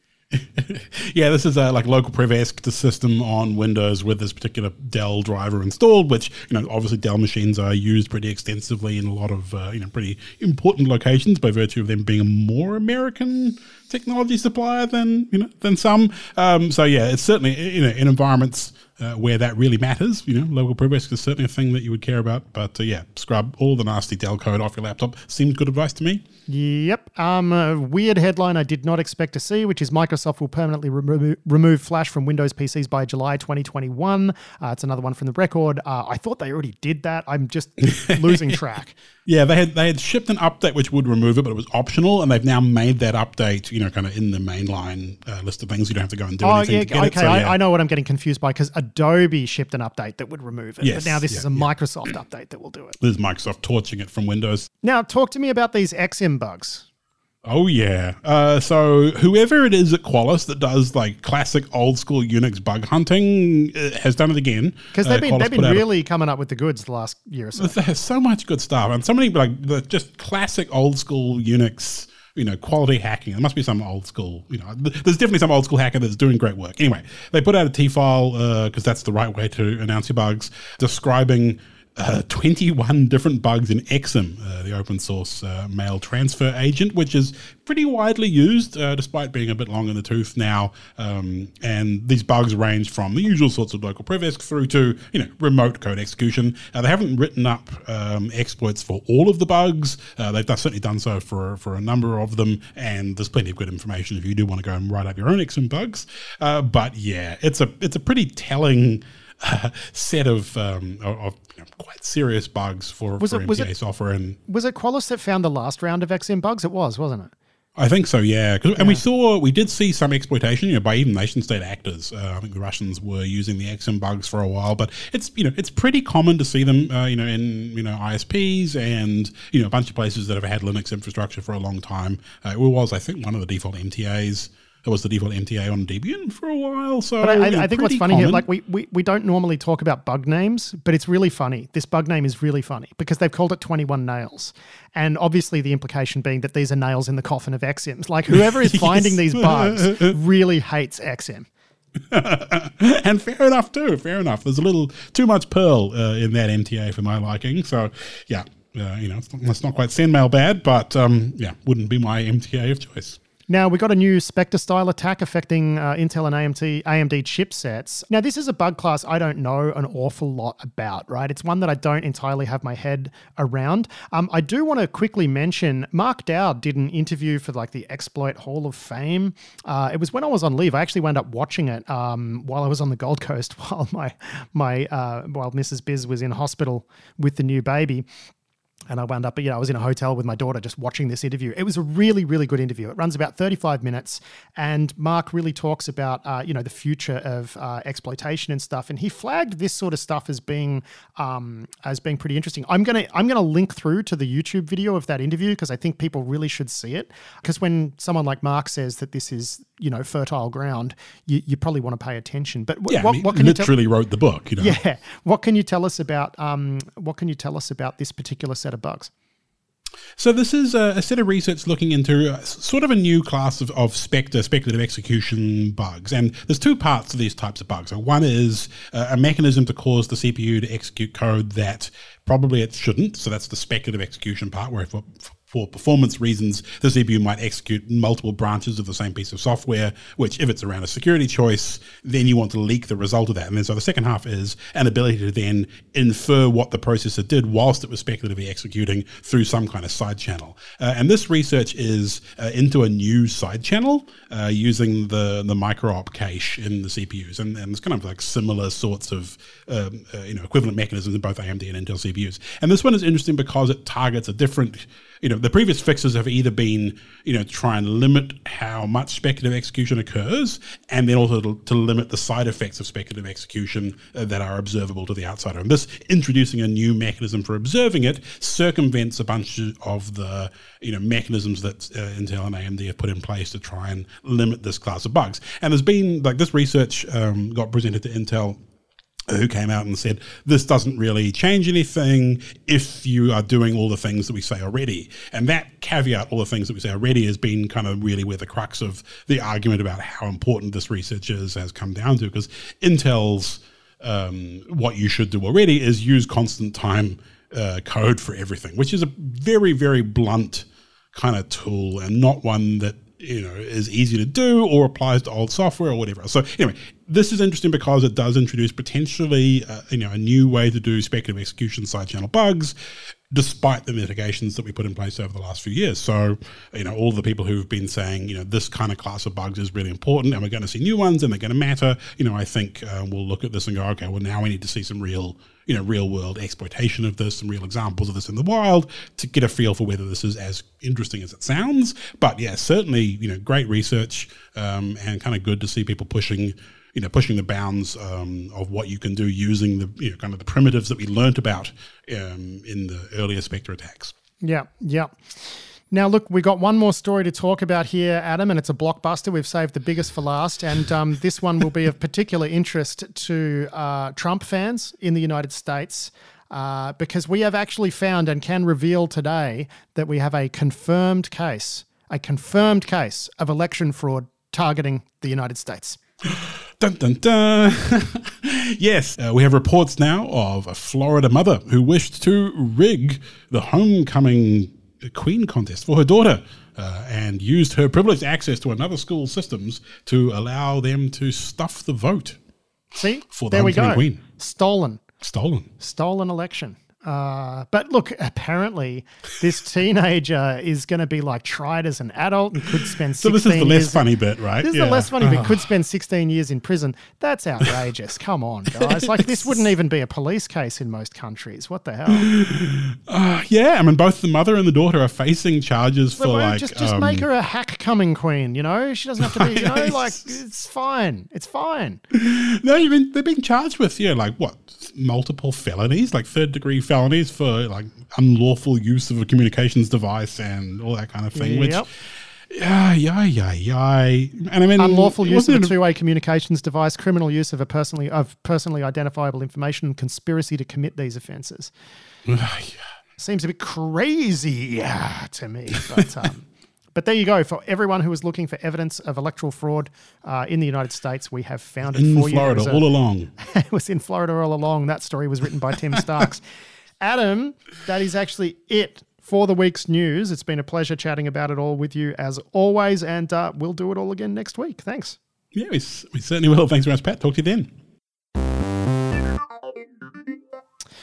Speaker 2: Yeah, this is a like local priv-esque system on Windows with this particular Dell driver installed, which, you know, obviously Dell machines are used pretty extensively in a lot of, uh, you know, pretty important locations by virtue of them being a more American technology supplier than, you know, than some. Um, so yeah, it's certainly, you know, in environments uh, where that really matters, you know, local priv-esque is certainly a thing that you would care about. But uh, yeah, scrub all the nasty Dell code off your laptop seems good advice to me.
Speaker 1: Yep. Um, a weird headline I did not expect to see, which is Microsoft will permanently remo- remove Flash from Windows P Cs by July twenty twenty-one. Uh, it's another one from the record. Uh, I thought they already did that. I'm just losing track.
Speaker 2: Yeah, they had they had shipped an update which would remove it, but it was optional, and they've now made that update, you know, kind of in the mainline uh, list of things. You don't have to go and do
Speaker 1: oh,
Speaker 2: anything
Speaker 1: yeah,
Speaker 2: to get
Speaker 1: okay,
Speaker 2: it. So, yeah.
Speaker 1: I, I know what I'm getting confused by, because Adobe shipped an update that would remove it.
Speaker 2: Yes,
Speaker 1: but now this
Speaker 2: yeah,
Speaker 1: is a
Speaker 2: yeah.
Speaker 1: Microsoft update that will do it.
Speaker 2: There's Microsoft torching it from Windows.
Speaker 1: Now, talk to me about these X M bugs.
Speaker 2: Oh, yeah. Uh, so whoever it is at Qualys that does like classic old school Unix bug hunting uh, has done it again.
Speaker 1: Because they've
Speaker 2: uh,
Speaker 1: been,
Speaker 2: Qualys
Speaker 1: they've been
Speaker 2: put out a-
Speaker 1: really coming up with the goods the last year or so.
Speaker 2: There's so much good stuff, and so many like the just classic old school Unix, you know, quality hacking. There must be some old school, you know, th- there's definitely some old school hacker that's doing great work. Anyway, they put out a T-file because uh, that's the right way to announce your bugs, describing Uh, twenty-one different bugs in X M, uh, the open source uh, mail transfer agent, which is pretty widely used, uh, despite being a bit long in the tooth now. Um, and these bugs range from the usual sorts of local priv-esque through to, you know, remote code execution. Uh, they haven't written up um, exploits for all of the bugs. Uh, they've done, certainly done so for for a number of them, and there's plenty of good information if you do want to go and write up your own X M bugs. Uh, but yeah, it's a it's a pretty telling Uh, set of, um, of, of you know, quite serious bugs for,
Speaker 1: Was
Speaker 2: for
Speaker 1: it- was
Speaker 2: M T A
Speaker 1: it-
Speaker 2: software. And
Speaker 1: Was it Qualys that found the last round of X M bugs? It was, wasn't it?
Speaker 2: I think so, yeah. 'Cause- And we saw, we did see some exploitation, you know, by even nation state actors. Uh, I think the Russians were using the X M bugs for a while, but it's, you know, it's pretty common to see them, uh, you know, in, you know, I S Ps and, you know, a bunch of places that have had Linux infrastructure for a long time. Uh, it was, I think, one of the default M T As. It was the default M T A on Debian for a while. So,
Speaker 1: But I,
Speaker 2: you know,
Speaker 1: I, I think what's
Speaker 2: pretty
Speaker 1: funny here,
Speaker 2: common.
Speaker 1: like we, we we don't normally talk about bug names, but it's really funny. This bug name is really funny because they've called it twenty-one nails. And obviously the implication being that these are nails in the coffin of X Ms. Like whoever is finding
Speaker 2: Yes.
Speaker 1: these bugs really hates X M.
Speaker 2: And fair enough too, fair enough. There's a little too much Perl uh, in that M T A for my liking. So, yeah, uh, you know, it's not, it's not quite SendMail bad, but um, yeah, wouldn't be my M T A of choice.
Speaker 1: Now, we got a new Spectre-style attack affecting uh, Intel and A M D, A M D chipsets. Now, this is a bug class I don't know an awful lot about, right? It's one that I don't entirely have my head around. Um, I do want to quickly mention, Mark Dowd did an interview for like the Exploit Hall of Fame. Uh, it was when I was on leave. I actually wound up watching it um, while I was on the Gold Coast while my, my uh, while Missus Biz was in hospital with the new baby. And I wound up, you know, I was in a hotel with my daughter just watching this interview. It was a really, really good interview. It runs about thirty-five minutes. And Mark really talks about, uh, you know, the future of uh, exploitation and stuff. And he flagged this sort of stuff as being um, as being pretty interesting. I'm going to I'm gonna link through to the YouTube video of that interview because I think people really should see it. Because when someone like Mark says that this is, you know, fertile ground, you, you probably want to pay attention. But w-
Speaker 2: yeah,
Speaker 1: what,
Speaker 2: I mean,
Speaker 1: what can
Speaker 2: literally
Speaker 1: you tell-
Speaker 2: wrote the book. You know?
Speaker 1: Yeah. What can you tell us about um, what can you tell us about this particular set of bugs?
Speaker 2: So this is a, a set of research looking into uh, sort of a new class of, of spectre, speculative execution bugs. And there's two parts to these types of bugs. So one is uh, a mechanism to cause the C P U to execute code that probably it shouldn't. So that's the speculative execution part, where for, for performance reasons, the C P U might execute multiple branches of the same piece of software, which if it's around a security choice, then you want to leak the result of that. And then so the second half is an ability to then infer what the processor did whilst it was speculatively executing through some kind of side channel. Uh, and this research is uh, into a new side channel uh, using the, the micro-op cache in the C P Us. And, and it's kind of like similar sorts of um, uh, you know equivalent mechanisms in both A M D and Intel C P Us. And this one is interesting because it targets a different... You know, the previous fixes have either been, you know, to try and limit how much speculative execution occurs, and then also to, to limit the side effects of speculative execution uh, that are observable to the outsider. And this, introducing a new mechanism for observing it, circumvents a bunch of the, you know, mechanisms that uh, Intel and A M D have put in place to try and limit this class of bugs. And there's been, like, this research um, got presented to Intel, who came out and said, this doesn't really change anything if you are doing all the things that we say already. And that caveat, all the things that we say already, has been kind of really where the crux of the argument about how important this research is has come down to, because Intel's um, what you should do already is use constant time uh, code for everything, which is a very, very blunt kind of tool and not one that you know, is easy to do or applies to old software or whatever. So anyway, this is interesting because it does introduce potentially, uh, you know, a new way to do speculative execution side channel bugs, despite the mitigations that we put in place over the last few years. So, you know, all the people who've been saying, you know, this kind of class of bugs is really important and we're going to see new ones and they're going to matter, you know, I think uh, we'll look at this and go, okay, well, now we need to see some real, you know, real world exploitation of this, some real examples of this in the wild to get a feel for whether this is as interesting as it sounds. But yeah, certainly, you know, great research um, and kind of good to see people pushing, you know, pushing the bounds um, of what you can do using the, you know, kind of the primitives that we learnt about um, in the earlier Spectre attacks.
Speaker 1: Yeah, yeah. Now, look, we got one more story to talk about here, Adam, and it's a blockbuster. We've saved the biggest for last, and um, this one will be of particular interest to uh, Trump fans in the United States uh, because we have actually found and can reveal today that we have a confirmed case, a confirmed case of election fraud targeting the United States.
Speaker 2: Dun, dun, dun. Yes, uh, we have reports now of a Florida mother who wished to rig the homecoming Queen contest for her daughter uh, and used her privileged access to another school's systems to allow them to stuff the vote.
Speaker 1: See,
Speaker 2: for the
Speaker 1: there we go.
Speaker 2: Queen.
Speaker 1: Stolen.
Speaker 2: Stolen.
Speaker 1: Stolen election. Uh, but look, apparently this teenager is going to be like tried as an adult and could spend
Speaker 2: so
Speaker 1: sixteen
Speaker 2: this is the less
Speaker 1: years
Speaker 2: funny
Speaker 1: in,
Speaker 2: bit, right?
Speaker 1: This is
Speaker 2: yeah.
Speaker 1: the less funny bit.
Speaker 2: Oh.
Speaker 1: Could spend sixteen years in prison. That's outrageous. Come on, guys. Like this wouldn't even be a police case in most countries. What the hell?
Speaker 2: Uh, yeah, I mean, both the mother and the daughter are facing charges for
Speaker 1: well,
Speaker 2: like...
Speaker 1: Just, just
Speaker 2: um,
Speaker 1: make her a hack coming queen, you know? She doesn't have to be, you know, like, it's fine. It's fine.
Speaker 2: No, I mean, they're being charged with, yeah, like what, multiple felonies, like third degree felonies for like unlawful use of a communications device and all that kind of thing,
Speaker 1: Yep.
Speaker 2: which... Yeah, yeah, yeah, yeah. And I mean,
Speaker 1: unlawful use of a
Speaker 2: it-
Speaker 1: two-way communications device, criminal use of a personally of personally identifiable information, and conspiracy to commit these offences. Seems a bit crazy uh, to me, but um, but there you go. For everyone who is looking for evidence of electoral fraud uh, in the United States, we have found it
Speaker 2: in
Speaker 1: for
Speaker 2: Florida
Speaker 1: you.
Speaker 2: all along.
Speaker 1: It was in Florida all along. That story was written by Tim Starks. Adam, that is actually it for the week's news. It's been a pleasure chatting about it all with you as always, and uh, we'll do it all again next week. Thanks.
Speaker 2: Yeah, we, we certainly will. Thanks very much, Pat. Talk to you then.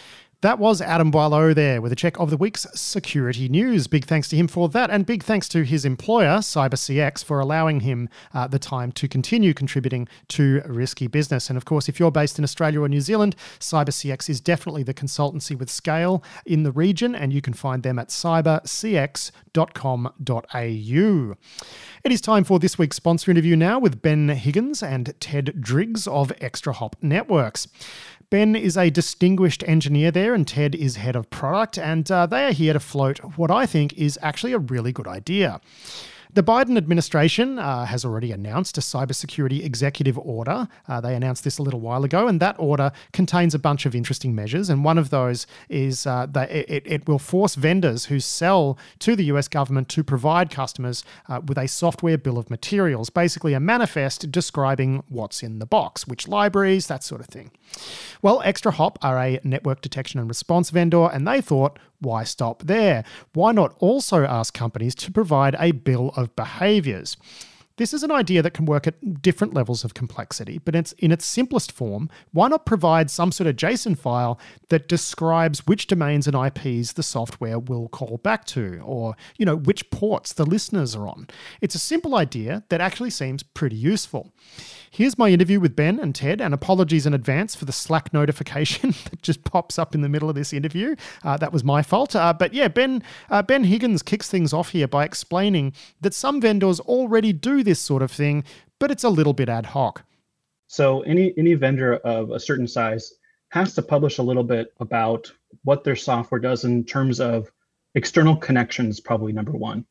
Speaker 1: That was Adam Boileau there with a check of the week's security news. Big thanks to him for that, and big thanks to his employer, CyberCX, for allowing him uh, the time to continue contributing to Risky Business. And of course, if you're based in Australia or New Zealand, CyberCX is definitely the consultancy with scale in the region, and you can find them at cyber c x dot com dot a u. It is time for this week's sponsor interview now with Ben Higgins and Ted Driggs of Extra Hop Networks. Ben is a distinguished engineer there, and Ted is head of product, and uh, they are here to float what I think is actually a really good idea. The Biden administration uh, has already announced a cybersecurity executive order. Uh, they announced this a little while ago, and that order contains a bunch of interesting measures. And one of those is uh, that it, it will force vendors who sell to the U S government to provide customers uh, with a software bill of materials, basically a manifest describing what's in the box, which libraries, that sort of thing. Well, Extra Hop are a network detection and response vendor, and they thought, why stop there? Why not also ask companies to provide a bill of behaviors? This is an idea that can work at different levels of complexity, but it's in its simplest form, why not provide some sort of JSON file that describes which domains and I Ps the software will call back to, or, you know, which ports the listeners are on. It's a simple idea that actually seems pretty useful. Here's my interview with Ben and Ted, and apologies in advance for the Slack notification that just pops up in the middle of this interview. Uh, that was my fault. Uh, but yeah, Ben uh, Ben Higgins kicks things off here by explaining that some vendors already do this sort of thing, but it's a little bit ad hoc.
Speaker 3: So any any vendor of a certain size has to publish a little bit about what their software does in terms of external connections, probably number one.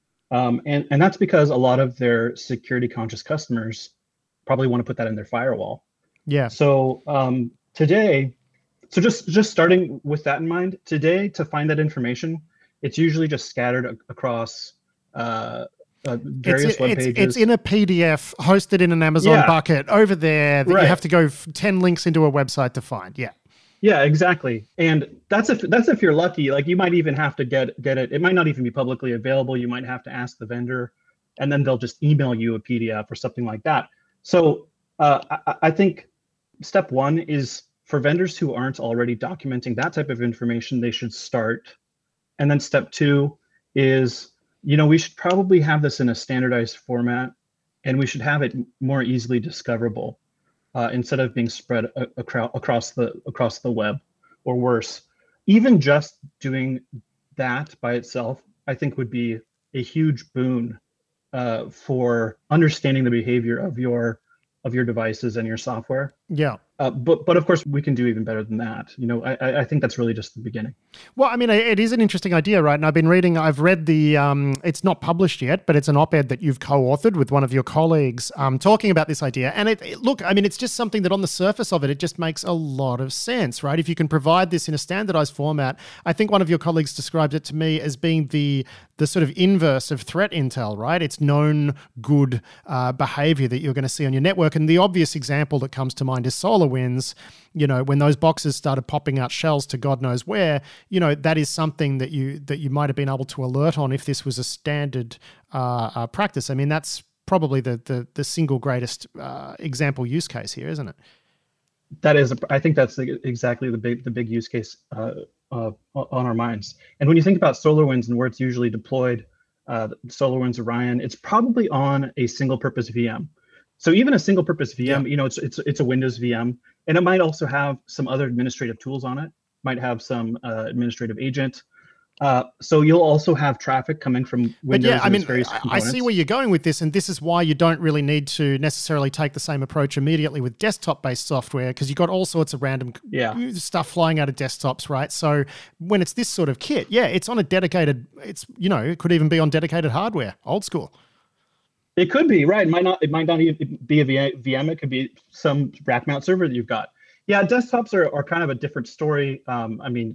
Speaker 3: Um, and, and that's because a lot of their security conscious customers probably want to put that in their firewall.
Speaker 1: Yeah.
Speaker 3: So um, today, so just just starting with that in mind, today to find that information, it's usually just scattered a- across uh, uh, various
Speaker 1: it's,
Speaker 3: web
Speaker 1: it's,
Speaker 3: pages.
Speaker 1: It's in a P D F hosted in an Amazon
Speaker 3: Yeah.
Speaker 1: bucket over there that
Speaker 3: Right.
Speaker 1: you have to go f- ten links into a website to find. Yeah.
Speaker 3: Yeah, exactly. And that's if that's if you're lucky. Like you might even have to get get it. It might not even be publicly available. You might have to ask the vendor, and then they'll just email you a P D F or something like that. So uh, I, I think step one is for vendors who aren't already documenting that type of information, they should start. And then step two is, you know, we should probably have this in a standardized format, and we should have it more easily discoverable uh, instead of being spread a- acro- across the across the web, or worse. Even just doing that by itself, I think would be a huge boon uh, for understanding the behavior of your of your devices and your software.
Speaker 1: Yeah.
Speaker 3: Uh, but but of course we can do even better than that. You know, I I think that's really just the beginning.
Speaker 1: Well, I mean, it is an interesting idea, right? And I've been reading, I've read the, um, it's not published yet, but it's an op-ed that you've co-authored with one of your colleagues um, talking about this idea. And it, it, look, I mean, it's just something that on the surface of it, it just makes a lot of sense, right? If you can provide this in a standardized format, I think one of your colleagues described it to me as being the the sort of inverse of threat intel, right? It's known good uh, behavior that you're going to see on your network. And the obvious example that comes to mind is SolarWinds. You know, when those boxes started popping out shells to God knows where, you know, that is something that you that you might have been able to alert on if this was a standard uh, uh, practice. I mean, that's probably the the, the single greatest uh, example use case here, isn't it?
Speaker 3: That is, I think that's the, exactly the big the big use case uh, uh, on our minds. And when you think about SolarWinds and where it's usually deployed, uh, SolarWinds Orion, it's probably on a single purpose V M. So even a single purpose V M, yeah. you know, it's it's it's a Windows V M, and it might also have some other administrative tools on it. Might have some uh, administrative agent. Uh, so you'll also have traffic coming from Windows.
Speaker 1: But yeah, I mean,
Speaker 3: various
Speaker 1: I see where you're going with this, and this is why you don't really need to necessarily take the same approach immediately with desktop-based software, because you've got all sorts of random
Speaker 3: yeah.
Speaker 1: stuff flying out of desktops, right? So when it's this sort of kit, yeah, it's on a dedicated, it's, you know, it could even be on dedicated hardware, old school.
Speaker 3: It could be, right. It might not, it might not even be a V M. It could be some rack mount server that you've got. Yeah, desktops are, are kind of a different story. Um, I mean,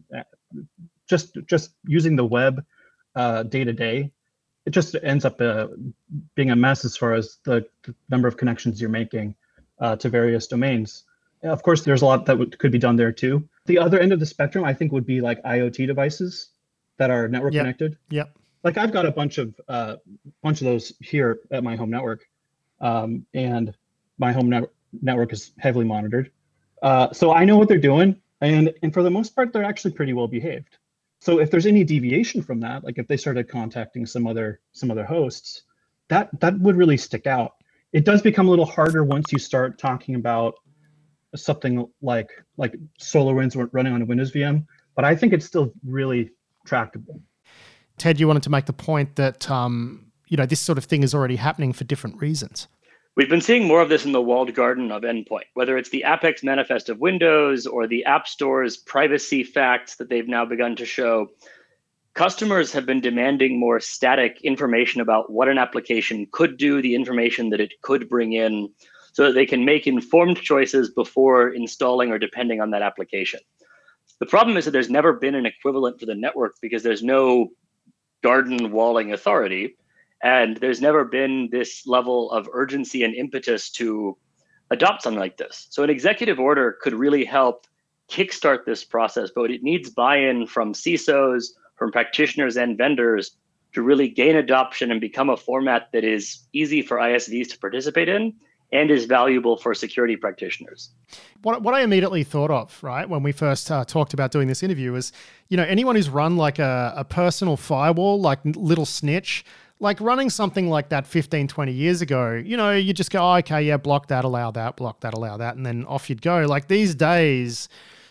Speaker 3: just just using the web uh, day to day, it just ends up uh, being a mess as far as the, the number of connections you're making uh, to various domains. And of course, there's a lot that w- could be done there too. The other end of the spectrum, I think, would be like IoT devices that are network
Speaker 1: yep.
Speaker 3: connected.
Speaker 1: Yep.
Speaker 3: Like I've got a bunch of uh, bunch of those here at my home network, um, and my home net- network is heavily monitored. Uh, so I know what they're doing. And, and for the most part, they're actually pretty well behaved. So if there's any deviation from that, like if they started contacting some other some other hosts, that that would really stick out. It does become a little harder once you start talking about something like like SolarWinds running on a Windows V M, but I think it's still really tractable.
Speaker 1: Ted, you wanted to make the point that um, you know, this sort of thing is already happening for different reasons.
Speaker 4: We've been seeing more of this in the walled garden of endpoint, whether it's the Apex manifest of Windows or the App Store's privacy facts that they've now begun to show. Customers have been demanding more static information about what an application could do, the information that it could bring in, so that they can make informed choices before installing or depending on that application. The problem is that there's never been an equivalent for the network because there's no garden walling authority. And there's never been this level of urgency and impetus to adopt something like this. So an executive order could really help kickstart this process, but it needs buy-in from C I S Os, from practitioners and vendors to really gain adoption and become a format that is easy for I S Vs to participate in and is valuable for security practitioners.
Speaker 1: What, what I immediately thought of, right, when we first uh, talked about doing this interview was, you know, anyone who's run like a, a personal firewall, like Little Snitch, like running something like that fifteen, twenty years ago, you know, you just go, oh, okay, yeah, block that, allow that, block that, allow that, and then off you'd go. Like these days,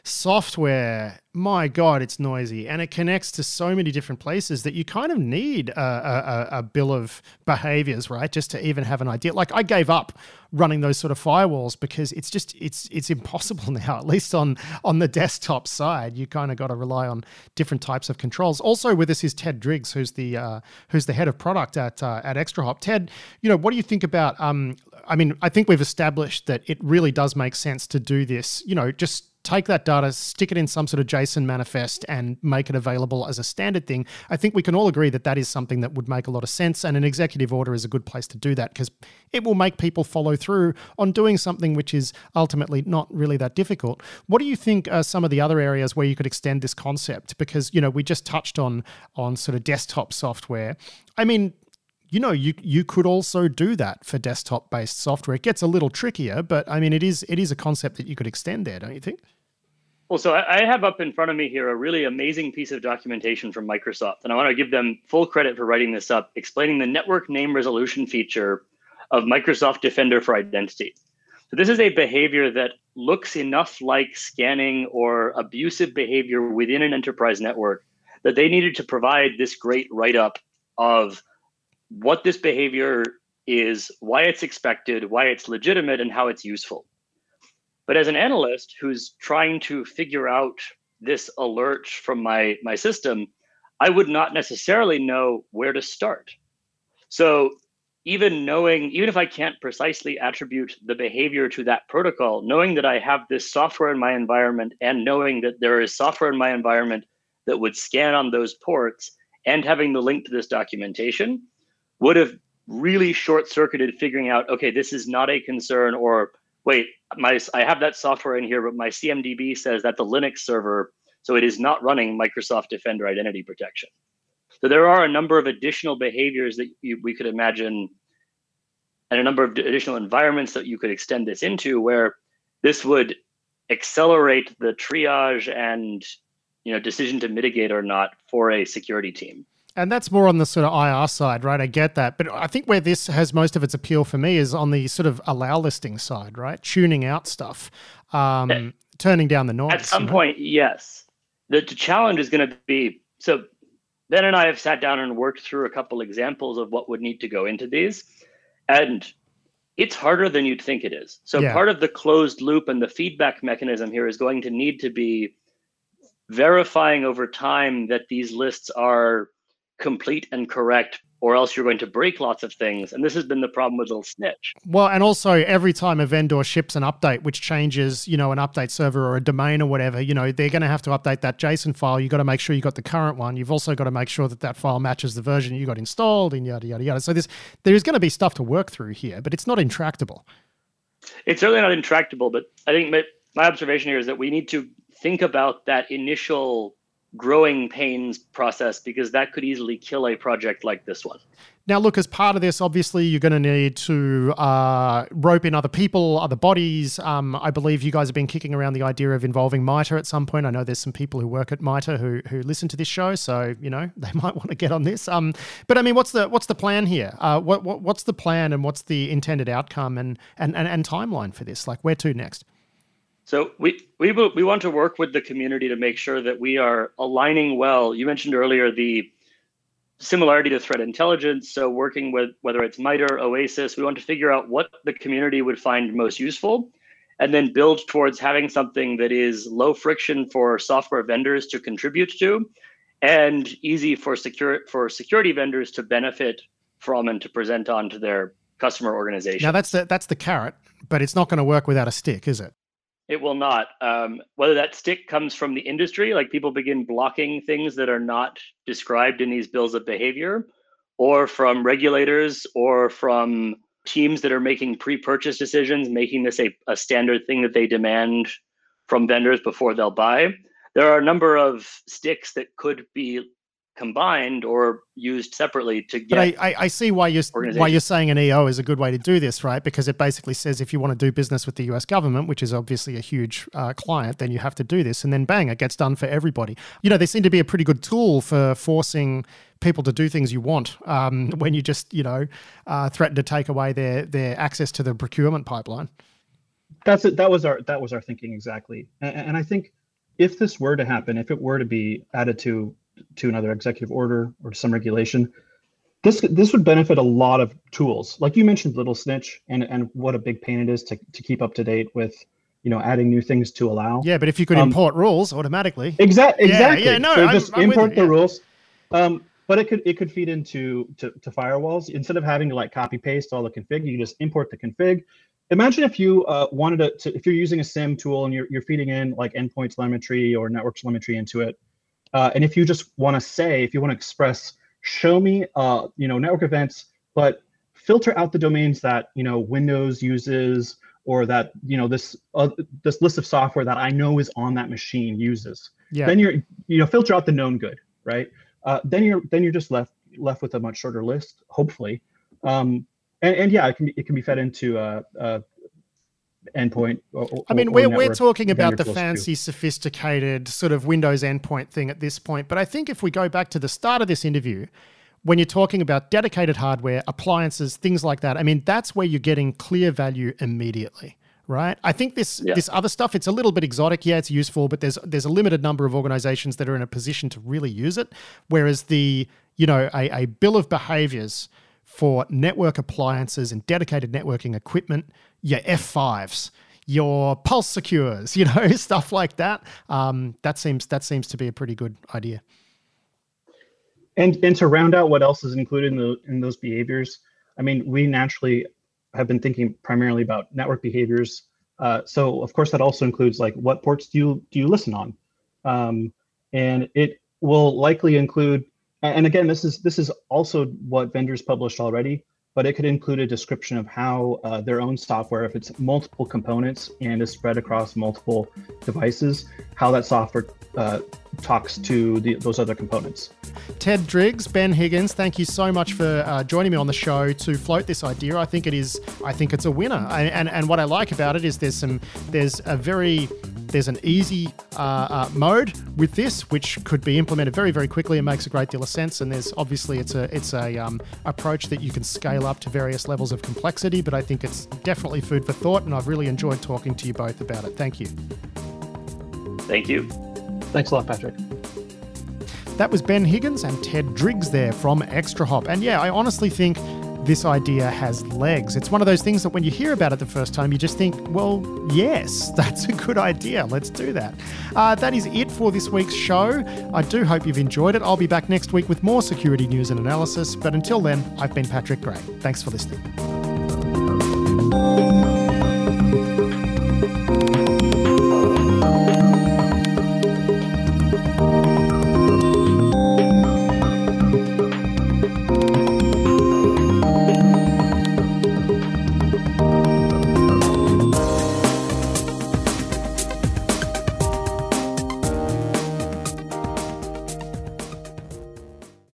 Speaker 1: software, my God, it's noisy. And it connects to so many different places that you kind of need a, a, a bill of behaviors, right? Just to even have an idea. Like I gave up running those sort of firewalls because it's just, it's it's impossible now, at least on, on the desktop side. You kind of got to rely on different types of controls. Also with us is Ted Driggs, who's the uh, who's the head of product at uh, at ExtraHop. Ted, you know, what do you think about, um, I mean, I think we've established that it really does make sense to do this, you know, just take that data, stick it in some sort of JSON manifest and make it available as a standard thing. I think we can all agree that that is something that would make a lot of sense, and an executive order is a good place to do that because it will make people follow through on doing something which is ultimately not really that difficult. What do you think are some of the other areas where you could extend this concept? Because, you know, we just touched on, on sort of desktop software. I mean, you know, you you could also do that for desktop-based software. It gets a little trickier, but I mean, it is it is a concept that you could extend there, don't you think?
Speaker 4: Well, so I have up in front of me here a really amazing piece of documentation from Microsoft, and I want to give them full credit for writing this up, explaining the network name resolution feature of Microsoft Defender for Identity. So this is a behavior that looks enough like scanning or abusive behavior within an enterprise network that they needed to provide this great write-up of what this behavior is, why it's expected, why it's legitimate, and how it's useful. But as an analyst who's trying to figure out this alert from my, my system, I would not necessarily know where to start. So even knowing, even if I can't precisely attribute the behavior to that protocol, knowing that I have this software in my environment and knowing that there is software in my environment that would scan on those ports and having the link to this documentation would have really short-circuited figuring out, okay, this is not a concern, or wait, my I have that software in here, but my C M D B says that's a Linux server, so it is not running Microsoft Defender Identity Protection. So there are a number of additional behaviors that you, we could imagine, and a number of additional environments that you could extend this into, where this would accelerate the triage and, you know, decision to mitigate or not for a security team.
Speaker 1: And that's more on the sort of I R side, right? I get that. But I think where this has most of its appeal for me is on the sort of allow listing side, right? Tuning out stuff, um, yeah. turning down the noise.
Speaker 4: At some
Speaker 1: you know?
Speaker 4: point, yes. The, the challenge is going to be, so Ben and I have sat down and worked through a couple examples of what would need to go into these. And it's harder than you'd think it is. So yeah. part of the closed loop and the feedback mechanism here is going to need to be verifying over time that these lists are complete and correct, or else you're going to break lots of things. And this has been the problem with Little Snitch.
Speaker 1: Well, and also every time a vendor ships an update, which changes, you know, an update server or a domain or whatever, you know, they're going to have to update that JSON file. You've got to make sure you got the current one. You've also got to make sure that that file matches the version you got installed and yada, yada, yada. So there's, there's going to be stuff to work through here, but it's not intractable.
Speaker 4: It's certainly not intractable, but I think my, my observation here is that we need to think about that initial growing pains process, because that could easily kill a project like this one.
Speaker 1: Now, look, as part of this, obviously, you're going to need to uh, rope in other people, other bodies. Um, I believe you guys have been kicking around the idea of involving MITRE at some point. I know there's some people who work at MITRE who who listen to this show, so you know they might want to get on this. Um, but I mean, what's the what's the plan here? Uh, what, what what's the plan, and what's the intended outcome, and and and, and timeline for this? Like, where to next?
Speaker 4: So we we we want to work with the community to make sure that we are aligning well. You mentioned earlier the similarity to threat intelligence. So working with whether it's MITRE, OASIS, we want to figure out what the community would find most useful, and then build towards having something that is low friction for software vendors to contribute to, and easy for secure for security vendors to benefit from and to present on to their customer organization.
Speaker 1: Now that's the that's the carrot, but it's not going to work without a stick, is it?
Speaker 4: It will not. Um, whether that stick comes from the industry, like people begin blocking things that are not described in these bills of behavior, or from regulators, or from teams that are making pre-purchase decisions, making this a, a standard thing that they demand from vendors before they'll buy. There are a number of sticks that could be combined or used separately to get.
Speaker 1: But I, I, I see why you're why you're saying an E O is a good way to do this, right? Because it basically says if you want to do business with the U S government, which is obviously a huge uh, client, then you have to do this, and then bang, it gets done for everybody. You know, they seem to be a pretty good tool for forcing people to do things you want um, when you just you know uh, threaten to take away their their access to the procurement pipeline.
Speaker 3: That's it. That was our that was our thinking exactly, and, and I think if this were to happen, if it were to be added to to another executive order or to some regulation, this this would benefit a lot of tools. Like you mentioned Little Snitch, and and what a big pain it is to to keep up to date with, you know, adding new things to allow.
Speaker 1: Yeah, but if you could um, import rules automatically.
Speaker 3: Exa- exactly.
Speaker 1: Yeah, yeah no,
Speaker 3: so
Speaker 1: I'm,
Speaker 3: just
Speaker 1: I'm
Speaker 3: import
Speaker 1: with
Speaker 3: the
Speaker 1: you, yeah.
Speaker 3: rules. Um, but it could it could feed into to, to firewalls. Instead of having to like copy paste all the config, you just import the config. Imagine if you uh, wanted to, to, if you're using a SIEM tool and you're you're feeding in like endpoint telemetry or network telemetry into it. Uh, and if you just want to say, if you want to express, show me, uh, you know, network events, but filter out the domains that, you know, Windows uses, or that, you know, this uh, this list of software that I know is on that machine uses. Yeah. Then you're, you know, filter out the known good, right? Uh, then you're then you're just left left with a much shorter list, hopefully. Um, and, and yeah, it can be it can be fed into uh, uh, endpoint. Or,
Speaker 1: I mean,
Speaker 3: or
Speaker 1: we're we're talking about the
Speaker 3: close
Speaker 1: fancy,
Speaker 3: to.
Speaker 1: sophisticated sort of Windows endpoint thing at this point. But I think if we go back to the start of this interview, when you're talking about dedicated hardware, appliances, things like that, I mean, that's where you're getting clear value immediately, right? I think this yeah. this other stuff, it's a little bit exotic. Yeah, it's useful, but there's there's a limited number of organizations that are in a position to really use it. Whereas the, you know, a, a bill of behaviors for network appliances and dedicated networking equipment, your F fives, your Pulse Secures, you know, stuff like that. Um, that seems that seems to be a pretty good idea.
Speaker 3: And and to round out what else is included in the in those behaviors, I mean, we naturally have been thinking primarily about network behaviors. Uh, so of course that also includes like what ports do you do you listen on, um, and it will likely include. And again, this is this is also what vendors published already, but it could include a description of how uh, their own software, if it's multiple components and is spread across multiple devices, how that software uh, talks to the, those other components.
Speaker 1: Ted Driggs, Ben Higgins, thank you so much for uh, joining me on the show to float this idea. I think it is. I think it's a winner. I, and and what I like about it is there's some there's a very There's an easy uh, uh, mode with this, which could be implemented very, very quickly and makes a great deal of sense. And there's obviously it's a it's a um, approach that you can scale up to various levels of complexity. But I think it's definitely food for thought, and I've really enjoyed talking to you both about it. Thank you.
Speaker 4: Thank you.
Speaker 3: Thanks a lot, Patrick.
Speaker 1: That was Ben Higgins and Ted Driggs there from ExtraHop. And yeah, I honestly think this idea has legs. It's one of those things that when you hear about it the first time, you just think, well, yes, that's a good idea. Let's do that. Uh, that is it for this week's show. I do hope you've enjoyed it. I'll be back next week with more security news and analysis. But until then, I've been Patrick Gray. Thanks for listening.